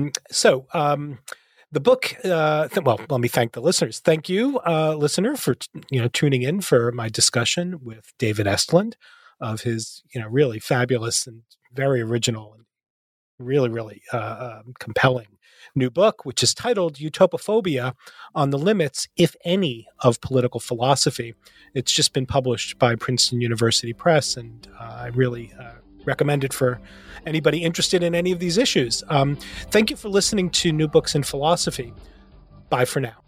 The book, let me thank the listeners. Thank you, listener, for tuning in for my discussion with David Estland of his really fabulous and very original and really, really compelling new book, which is titled Utopophobia: On the Limits, If Any, of Political Philosophy. It's just been published by Princeton University Press, and I really recommend it for anybody interested in any of these issues. Thank you for listening to New Books in Philosophy. Bye for now.